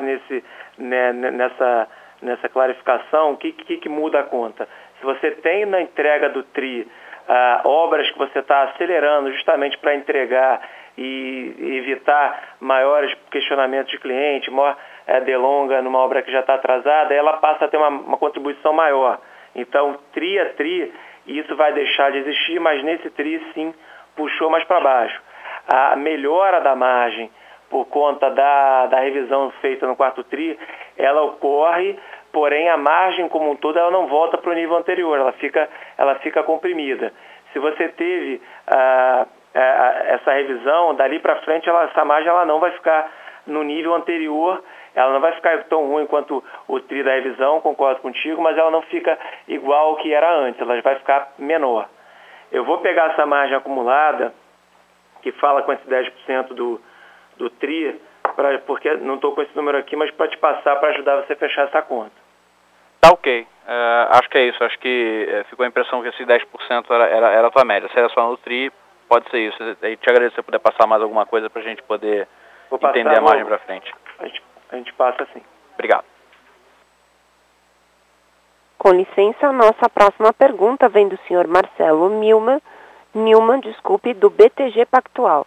nessa clarificação, o que muda a conta? Se você tem na entrega do TRI obras que você está acelerando justamente para entregar e evitar maiores questionamentos de cliente, maior delonga numa obra que já está atrasada, ela passa a ter uma contribuição maior. Então, TRI a TRI, isso vai deixar de existir, mas nesse TRI sim puxou mais para baixo. A melhora da margem por conta da revisão feita no quarto TRI, ela ocorre, porém a margem como um todo ela não volta para o nível anterior, ela fica comprimida. Se você teve essa revisão, dali para frente essa margem ela não vai ficar no nível anterior, ela não vai ficar tão ruim quanto o TRI da revisão, concordo contigo, mas ela não fica igual ao que era antes, ela vai ficar menor. Eu vou pegar essa margem acumulada, que fala com esse 10% do TRI, porque não estou com esse número aqui, mas para te passar, para ajudar você a fechar essa conta. Tá ok. Acho que é isso. Acho que ficou a impressão que esse 10% era a tua média. Se era só no TRI, pode ser isso. Aí te agradeço se você puder passar mais alguma coisa para a gente poder entender a margem para frente. A gente passa sim. Obrigado. Com licença, nossa próxima pergunta vem do senhor Marcelo Newman, do BTG Pactual.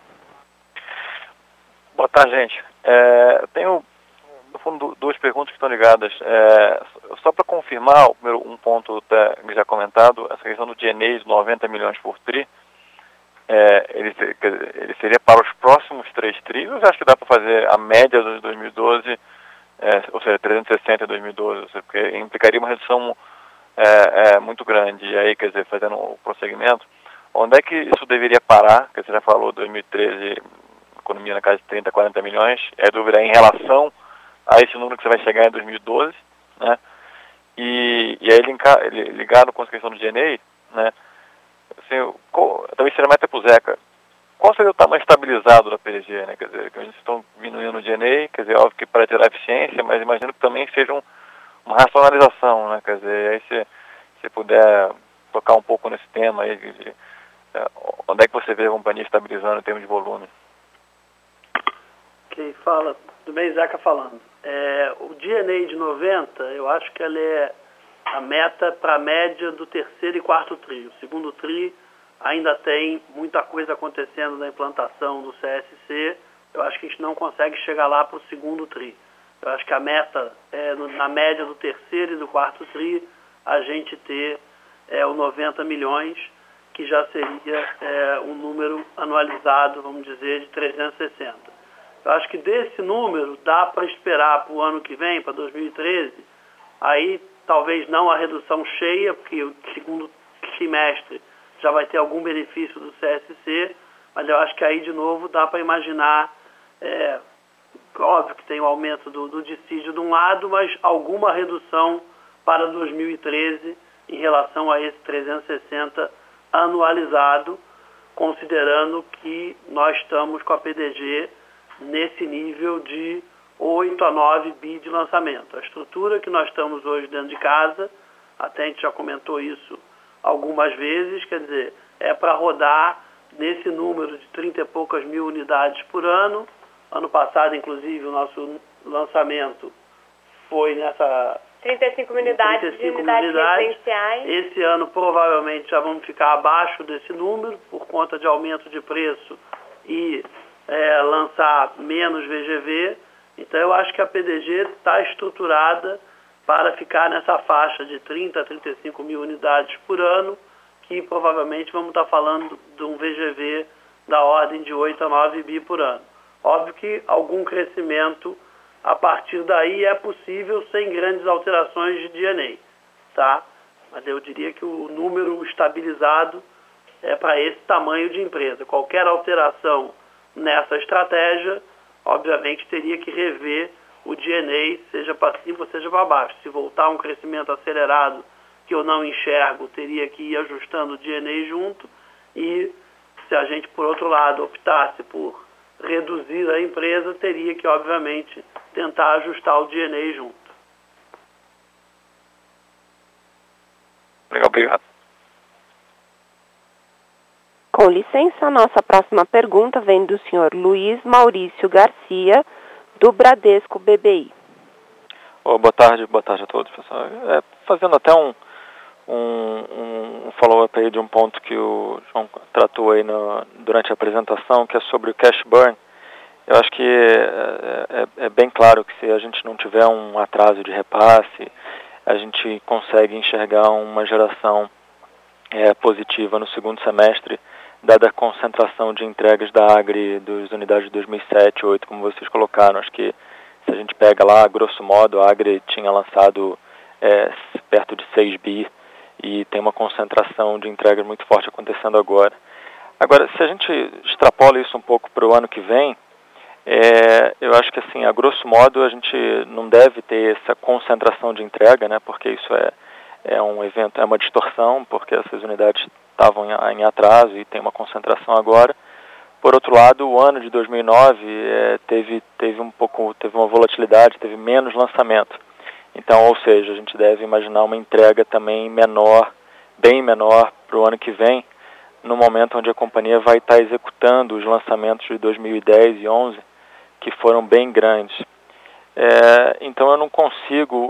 Boa tarde, gente. Eu tenho, no fundo, duas perguntas que estão ligadas. Só para confirmar, um ponto já comentado, essa questão do D&A de 90 milhões por TRI. ele seria para os próximos 3 tris, ou você acha que dá para fazer a média de 2012, ou seja, 360 em 2012, ou seja, porque implicaria uma redução muito grande, e aí, quer dizer, fazendo o prosseguimento, onde é que isso deveria parar? Que você já falou, 2013, economia na casa de 30, 40 milhões, dúvida em relação a esse número que você vai chegar em 2012, né? E aí ligado com a questão do G&A, né? Assim, talvez seja mais até para o Zeca, qual seria o tamanho estabilizado da PDG, né? Quer dizer, que eles estão diminuindo o G&A, quer dizer, óbvio que para tirar eficiência, mas imagino que também seja uma racionalização, né? Quer dizer, aí se puder tocar um pouco nesse tema aí, onde é que você vê a companhia estabilizando em termos de volume? Ok, fala. Tudo bem, Zeca falando. O G&A de 90, eu acho que ela é a meta para a média do terceiro e quarto tri. O segundo tri ainda tem muita coisa acontecendo na implantação do CSC. Eu acho que a gente não consegue chegar lá para o segundo tri. Eu acho que a meta na média do terceiro e do quarto tri, a gente ter o 90 milhões, que já seria um número anualizado, vamos dizer, de 360. Eu acho que desse número dá para esperar para o ano que vem, para 2013, aí talvez não a redução cheia, porque o segundo trimestre já vai ter algum benefício do CSC, mas eu acho que aí de novo dá para imaginar, óbvio que tem o aumento do dissídio de um lado, mas alguma redução para 2013 em relação a esse 360 anualizado, considerando que nós estamos com a PDG nesse nível de 8 a 9 bi de lançamento. A estrutura que nós estamos hoje dentro de casa, até a gente já comentou isso algumas vezes, quer dizer, é para rodar nesse número de 30 e poucas mil unidades por ano. Ano passado, inclusive, o nosso lançamento foi nessa 35 unidades residenciais. Esse ano provavelmente já vamos ficar abaixo desse número por conta de aumento de preço e lançar menos VGV. Então eu acho que a PDG está estruturada para ficar nessa faixa de 30 a 35 mil unidades por ano, que provavelmente vamos estar falando de um VGV da ordem de 8 a 9 bi por ano. Óbvio que algum crescimento a partir daí é possível sem grandes alterações de D&A, tá? Mas eu diria que o número estabilizado é para esse tamanho de empresa. Qualquer alteração nessa estratégia, obviamente, teria que rever o D&A, seja para cima ou seja para baixo. Se voltar um crescimento acelerado que eu não enxergo, teria que ir ajustando o D&A junto, e se a gente, por outro lado, optasse por reduzir a empresa, teria que, obviamente, tentar ajustar o D&A junto. Legal, obrigado. Com licença, a nossa próxima pergunta vem do senhor Luiz Maurício Garcia, do Bradesco BBI. Boa tarde a todos, pessoal. Fazendo até um follow-up aí de um ponto que o João tratou aí durante a apresentação, que é sobre o cash burn. Eu acho que é bem claro que se a gente não tiver um atraso de repasse, a gente consegue enxergar uma geração positiva no segundo semestre, dada a concentração de entregas da Agri das unidades de 2007 e 2008, como vocês colocaram. Acho que se a gente pega lá, grosso modo, a Agri tinha lançado perto de 6 bi e tem uma concentração de entregas muito forte acontecendo agora. Agora, se a gente extrapola isso um pouco para o ano que vem, eu acho que, assim, a grosso modo, a gente não deve ter essa concentração de entrega, né, porque isso é um evento, é uma distorção, porque essas unidades estavam em atraso e tem uma concentração agora. Por outro lado, o ano de 2009 teve uma volatilidade, teve menos lançamento. Então, ou seja, a gente deve imaginar uma entrega também menor, bem menor para o ano que vem, no momento onde a companhia vai estar executando os lançamentos de 2010 e 2011, que foram bem grandes. Então eu não consigo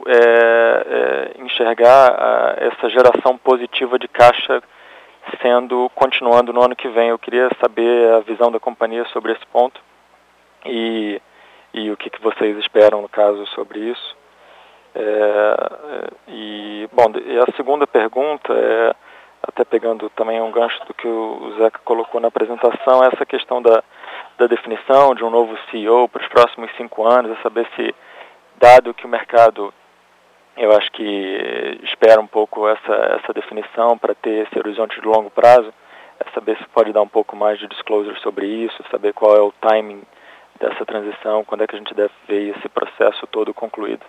enxergar essa geração positiva de caixa continuando no ano que vem. Eu queria saber a visão da companhia sobre esse ponto e o que vocês esperam, no caso, sobre isso. E a segunda pergunta é até pegando também um gancho do que o Zeca colocou na apresentação, essa questão da definição de um novo CEO para os próximos 5 anos, é saber se, dado que o mercado, eu acho que espera um pouco essa definição para ter esse horizonte de longo prazo, é saber se pode dar um pouco mais de disclosure sobre isso, saber qual é o timing dessa transição, quando é que a gente deve ver esse processo todo concluído.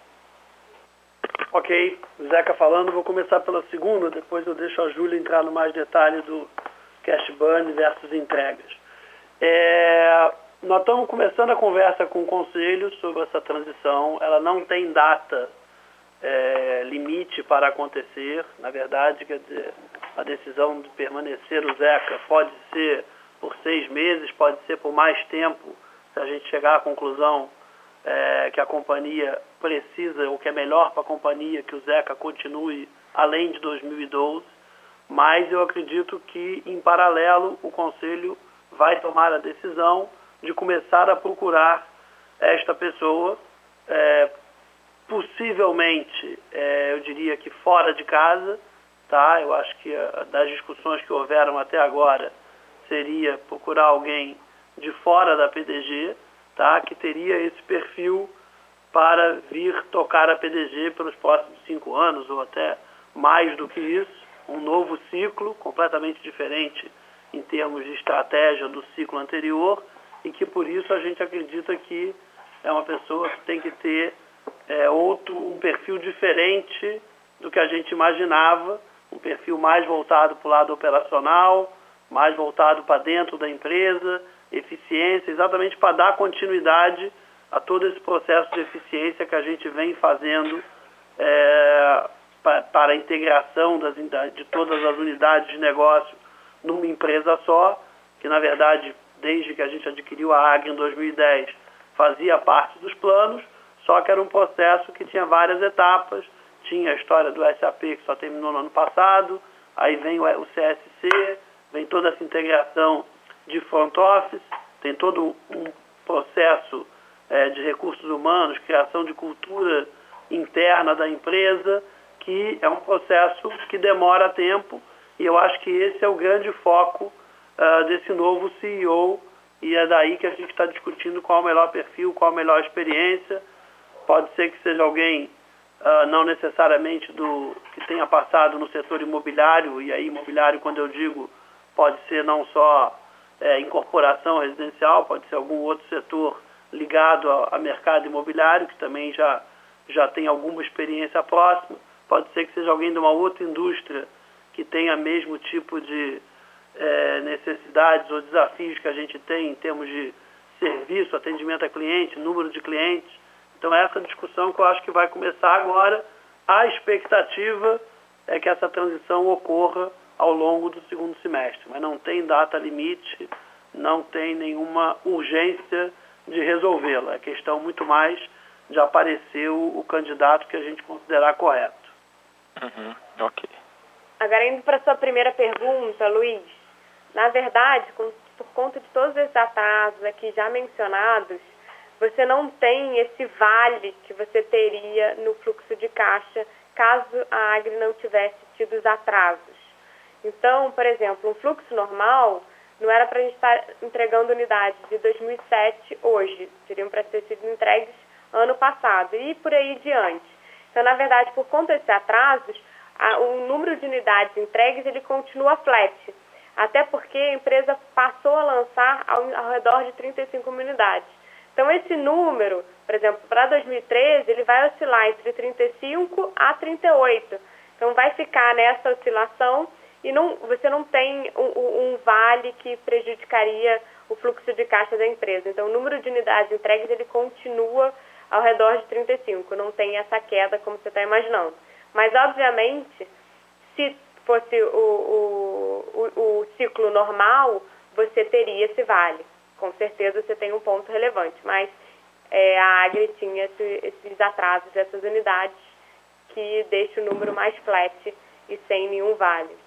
Ok, Zeca falando, vou começar pela segunda, depois eu deixo a Júlia entrar no mais detalhe do cash burn versus entregas. Nós estamos começando a conversa com o Conselho sobre essa transição, ela não tem data limite para acontecer, na verdade, quer dizer, a decisão de permanecer o Zeca pode ser por 6 meses, pode ser por mais tempo, se a gente chegar à conclusão que a companhia precisa, ou que é melhor para a companhia que o Zeca continue além de 2012, mas eu acredito que, em paralelo, o Conselho vai tomar a decisão de começar a procurar esta pessoa, possivelmente, eu diria que fora de casa, tá? Eu acho que das discussões que houveram até agora, seria procurar alguém de fora da PDG, tá? Que teria esse perfil para vir tocar a PDG pelos próximos 5 anos, ou até mais do que isso, um novo ciclo, completamente diferente em termos de estratégia do ciclo anterior, e que por isso a gente acredita que é uma pessoa que tem que ter um perfil diferente do que a gente imaginava, um perfil mais voltado para o lado operacional, mais voltado para dentro da empresa, eficiência, exatamente para dar continuidade a todo esse processo de eficiência que a gente vem fazendo para a integração de todas as unidades de negócio numa empresa só, que na verdade, desde que a gente adquiriu a AG em 2010, fazia parte dos planos, só que era um processo que tinha várias etapas, tinha a história do SAP que só terminou no ano passado, aí vem o CSC, vem toda essa integração de front office, tem todo um processo de recursos humanos, criação de cultura interna da empresa, que é um processo que demora tempo, e eu acho que esse é o grande foco desse novo CEO, e é daí que a gente está discutindo qual é o melhor perfil, qual a melhor experiência. Pode ser que seja alguém não necessariamente que tenha passado no setor imobiliário, e aí imobiliário, quando eu digo, pode ser não só incorporação residencial, pode ser algum outro setor ligado a mercado imobiliário, que também já tem alguma experiência próxima, pode ser que seja alguém de uma outra indústria que tenha mesmo tipo de necessidades ou desafios que a gente tem em termos de serviço, atendimento a cliente, número de clientes. Então essa discussão que eu acho que vai começar agora. A expectativa é que essa transição ocorra ao longo do segundo semestre, mas não tem data limite, não tem nenhuma urgência de resolvê-la. É questão muito mais de aparecer o candidato que a gente considerar correto. Ok. Agora, indo para a sua primeira pergunta, Luiz, na verdade, por conta de todos esses atrasos aqui já mencionados, você não tem esse vale que você teria no fluxo de caixa caso a Agri não tivesse tido os atrasos. Então, por exemplo, um fluxo normal não era para a gente estar entregando unidades de 2007 hoje, seriam para ter sido entregues ano passado e por aí diante. Então, na verdade, por conta desses atrasos, o número de unidades entregues ele continua flat, até porque a empresa passou a lançar ao redor de 35 mil unidades. Então, esse número, por exemplo, para 2013, ele vai oscilar entre 35 a 38. Então, vai ficar nessa oscilação e você não tem um vale que prejudicaria o fluxo de caixa da empresa. Então, o número de unidades entregues ele continua ao redor de 35, não tem essa queda como você está imaginando. Mas, obviamente, se fosse o ciclo normal, você teria esse vale. Com certeza você tem um ponto relevante, mas a Agri tinha esses atrasos dessas unidades que deixa o número mais flat e sem nenhum vale.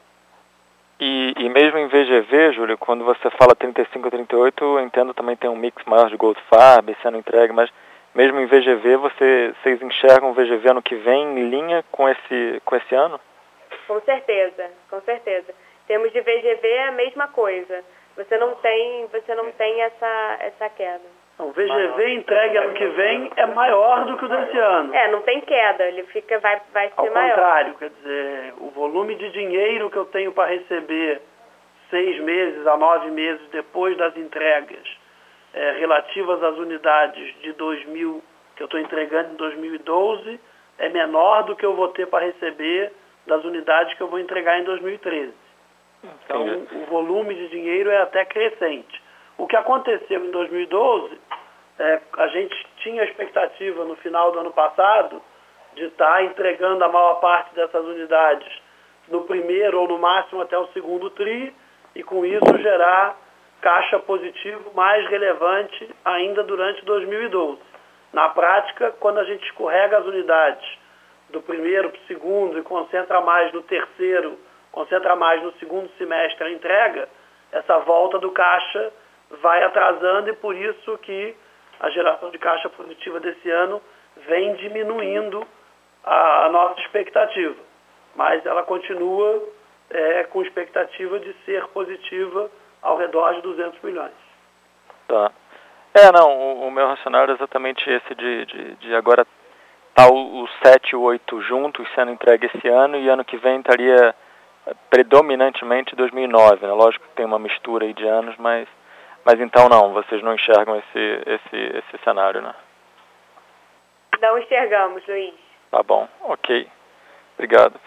E mesmo em VGV, Júlio, quando você fala 35 a 38, eu entendo também tem um mix maior de Goldfarb sendo entregue, mas mesmo em VGV, vocês enxergam o VGV ano que vem em linha com esse ano? Com certeza, com certeza. Em termos de VGV é a mesma coisa. Você não tem essa queda. O VGV entregue ano que vem é maior do que o desse ano. Não tem queda, ele vai ser maior. Ao contrário, quer dizer, o volume de dinheiro que eu tenho para receber 6 meses a 9 meses depois das entregas relativas às unidades de 2000 que eu estou entregando em 2012 é menor do que eu vou ter para receber das unidades que eu vou entregar em 2013. Então, o volume de dinheiro é até crescente. O que aconteceu em 2012, a gente tinha a expectativa no final do ano passado de estar entregando a maior parte dessas unidades no primeiro ou no máximo até o segundo TRI e com isso gerar caixa positivo mais relevante ainda durante 2012. Na prática, quando a gente escorrega as unidades do primeiro para o segundo e concentra mais no terceiro, concentra mais no segundo semestre a entrega, essa volta do caixa vai atrasando e por isso que a geração de caixa positiva desse ano vem diminuindo a nossa expectativa. Mas ela continua com expectativa de ser positiva ao redor de 200 milhões. Tá. O meu racional é exatamente esse de agora tá o 7 e o 8 juntos sendo entregue esse ano e ano que vem estaria predominantemente 2009, né? Lógico que tem uma mistura aí de anos, mas então não, vocês não enxergam esse cenário, né? Não enxergamos, Luiz. Tá bom, ok. Obrigado.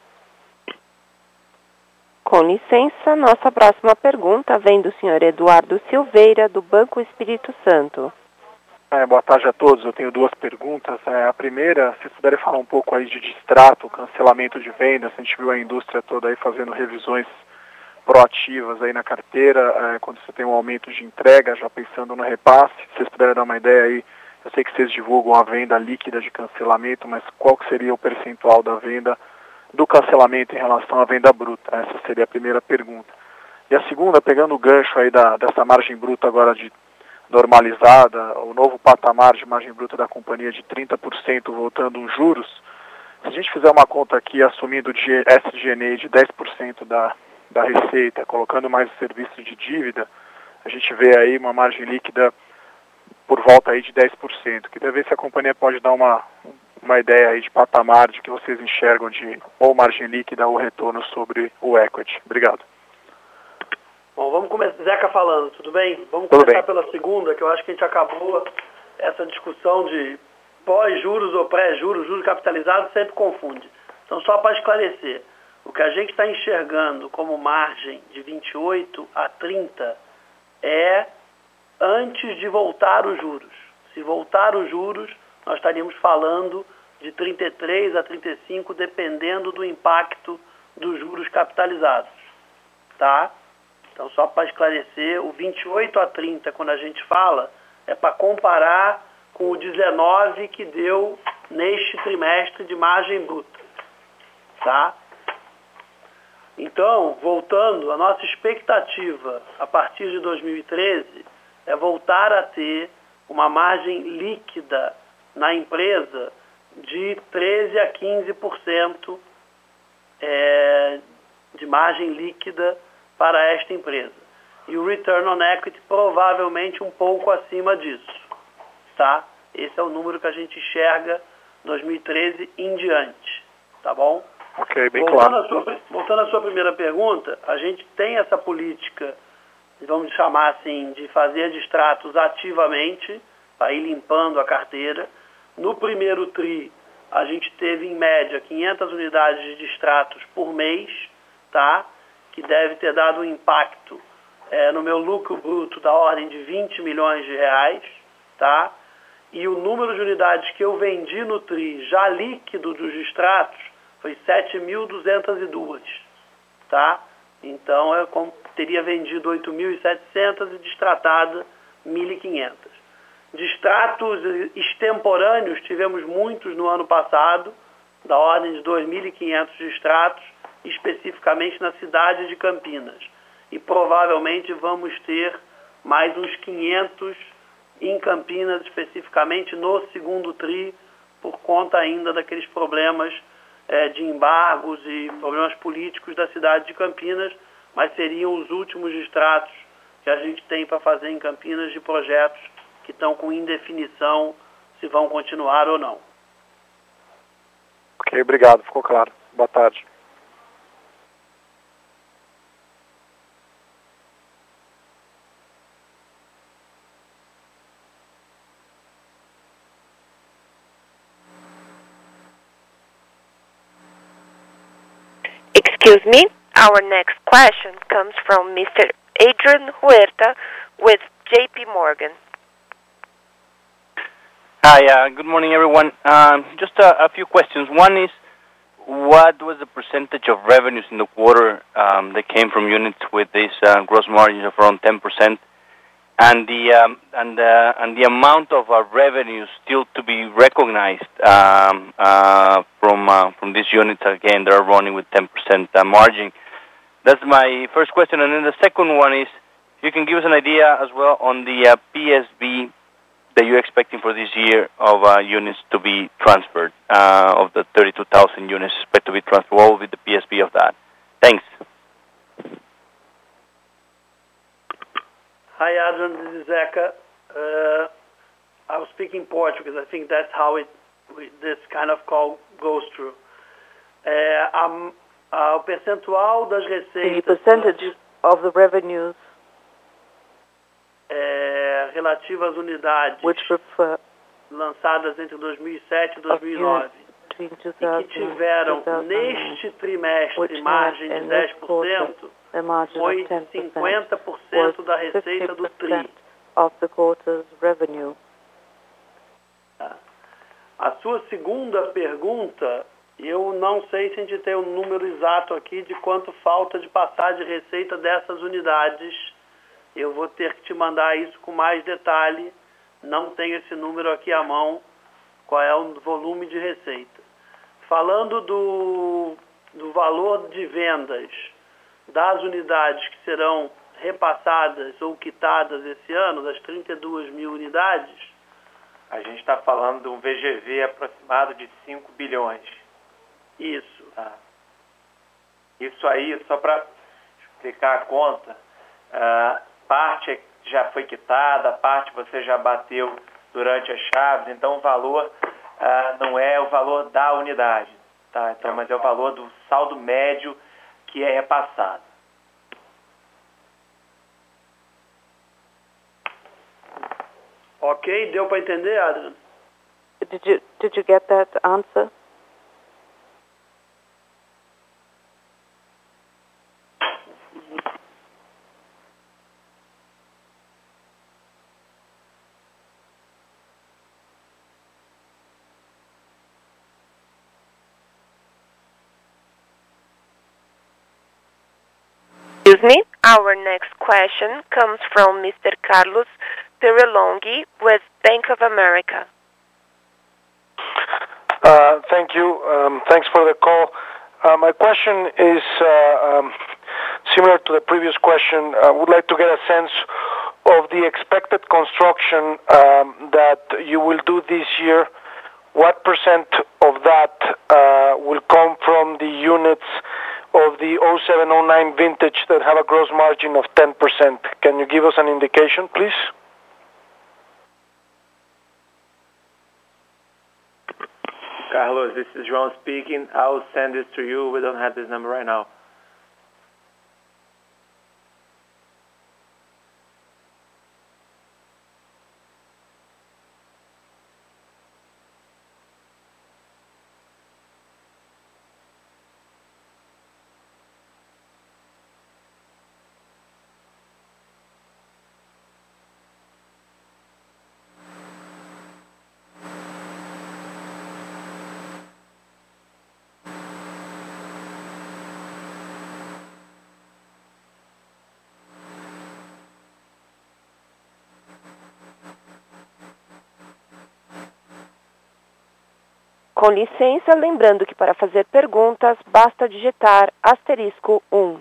Com licença, nossa próxima pergunta vem do senhor Eduardo Silveira, do Banco Espírito Santo. Boa tarde a todos, eu tenho 2 perguntas. A primeira, se puderem falar um pouco aí de distrato, cancelamento de vendas, a gente viu a indústria toda aí fazendo revisões proativas aí na carteira, quando você tem um aumento de entrega, já pensando no repasse, se vocês puderem dar uma ideia aí, eu sei que vocês divulgam a venda líquida de cancelamento, mas qual que seria o percentual da venda do cancelamento em relação à venda bruta? Essa seria a primeira pergunta. E a segunda, pegando o gancho aí dessa margem bruta agora de normalizada, o novo patamar de margem bruta da companhia de 30% voltando os juros, se a gente fizer uma conta aqui assumindo de SG&A de 10% da receita, colocando mais o serviço de dívida, a gente vê aí uma margem líquida por volta aí de 10%. Queria ver se a companhia pode dar uma ideia aí de patamar de que vocês enxergam de ou margem líquida ou retorno sobre o equity. Obrigado. Bom, vamos começar, Zeca falando, tudo bem? Vamos começar pela segunda, que eu acho que a gente acabou essa discussão de pós-juros ou pré-juros, juros capitalizados sempre confunde. Então, só para esclarecer, o que a gente está enxergando como margem de 28 a 30 é antes de voltar os juros. Se voltar os juros, nós estaríamos falando de 33 a 35, dependendo do impacto dos juros capitalizados, tá? Então, só para esclarecer, o 28 a 30, quando a gente fala, é para comparar com o 19 que deu neste trimestre de margem bruta, tá? Então, voltando, a nossa expectativa a partir de 2013 é voltar a ter uma margem líquida na empresa de 13 a 15% de margem líquida para esta empresa. E o Return on Equity provavelmente um pouco acima disso, tá? Esse é o número que a gente enxerga 2013 em diante, tá bom? Ok, bem claro. Voltando à sua primeira pergunta, a gente tem essa política, vamos chamar assim, de fazer distratos ativamente, para ir limpando a carteira. No primeiro TRI, a gente teve, em média, 500 unidades de distratos por mês, tá? Que deve ter dado um impacto no meu lucro bruto da ordem de 20 milhões de reais, tá? E o número de unidades que eu vendi no TRI, já líquido dos distratos, foi 7.202, tá? Então, eu teria vendido 8.700 e distratada 1.500. Distratos extemporâneos, tivemos muitos no ano passado, da ordem de 2.500 distratos, especificamente na cidade de Campinas. E provavelmente vamos ter mais uns 500 em Campinas, especificamente no segundo TRI, por conta ainda daqueles problemas de embargos e problemas políticos da cidade de Campinas, mas seriam os últimos distratos que a gente tem para fazer em Campinas de projetos que estão com indefinição se vão continuar ou não. Ok, obrigado, ficou claro. Boa tarde. Excuse me, our next question comes from Mr. Adrian Huerta with JP Morgan. Hi, good morning, everyone. Just a few questions. One is, what was the percentage of revenues in the quarter that came from units with this gross margins of around 10%, and the amount of revenues still to be recognized from these units again that are running with 10% margin? That's my first question, and then the second one is, you can give us an idea as well on the PSV that you're expecting for this year of units to be transferred, of the 32,000 units expected to be transferred. What will be the PSV of that? Thanks. Hi, Adrian. This is Zeca. I will speak in Portuguese. I think that's how this kind of call goes through. O percentual das receitas... The percentage of the revenues relativa às unidades lançadas entre 2007 e 2009 e que tiveram neste trimestre margem de 10%, foi 50% da receita do TRI. A sua segunda pergunta, eu não sei se a gente tem um número exato aqui de quanto falta de passar de receita dessas unidades. Eu vou ter que te mandar isso com mais detalhe. Não tenho esse número aqui à mão, qual é o volume de receita. Falando do valor de vendas das unidades que serão repassadas ou quitadas esse ano, das 32 mil unidades, a gente está falando de um VGV aproximado de 5 bilhões. Isso. Tá. Isso aí, só para explicar a conta, parte já foi quitada, parte você já bateu durante as chaves, então o valor não é o valor da unidade, tá? Então, mas é o valor do saldo médio que é repassado. Ok, deu para entender, Adrian? Did you get that answer? Excuse me, our next question comes from Mr. Carlos Perilongi with Bank of America. Thank you. Thanks for the call. My question is similar to the previous question. I would like to get a sense of the expected construction that you will do this year. What percent of that will come from the units of the 0709 vintage that have a gross margin of 10%? Can you give us an indication, please? Carlos, this is João speaking. I will send this to you. We don't have this number right now. Com licença, lembrando que para fazer perguntas, basta digitar *1.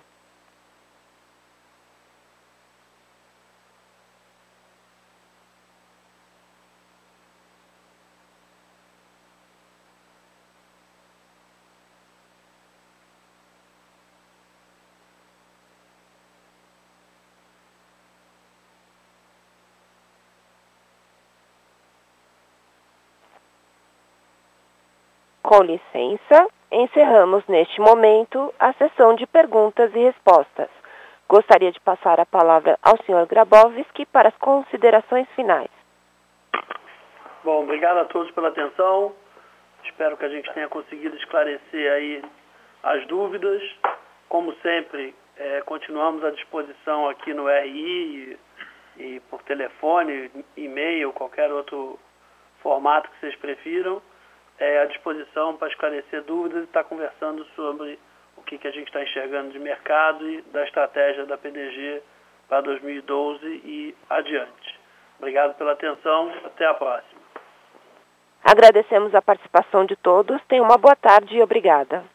Com licença, encerramos neste momento a sessão de perguntas e respostas. Gostaria de passar a palavra ao Sr. Grabowski para as considerações finais. Bom, obrigado a todos pela atenção. Espero que a gente tenha conseguido esclarecer aí as dúvidas. Como sempre, continuamos à disposição aqui no RI e por telefone, e-mail, qualquer outro formato que vocês prefiram. À disposição para esclarecer dúvidas e estar conversando sobre o que a gente está enxergando de mercado e da estratégia da PDG para 2012 e adiante. Obrigado pela atenção. Até a próxima. Agradecemos a participação de todos. Tenham uma boa tarde e obrigada.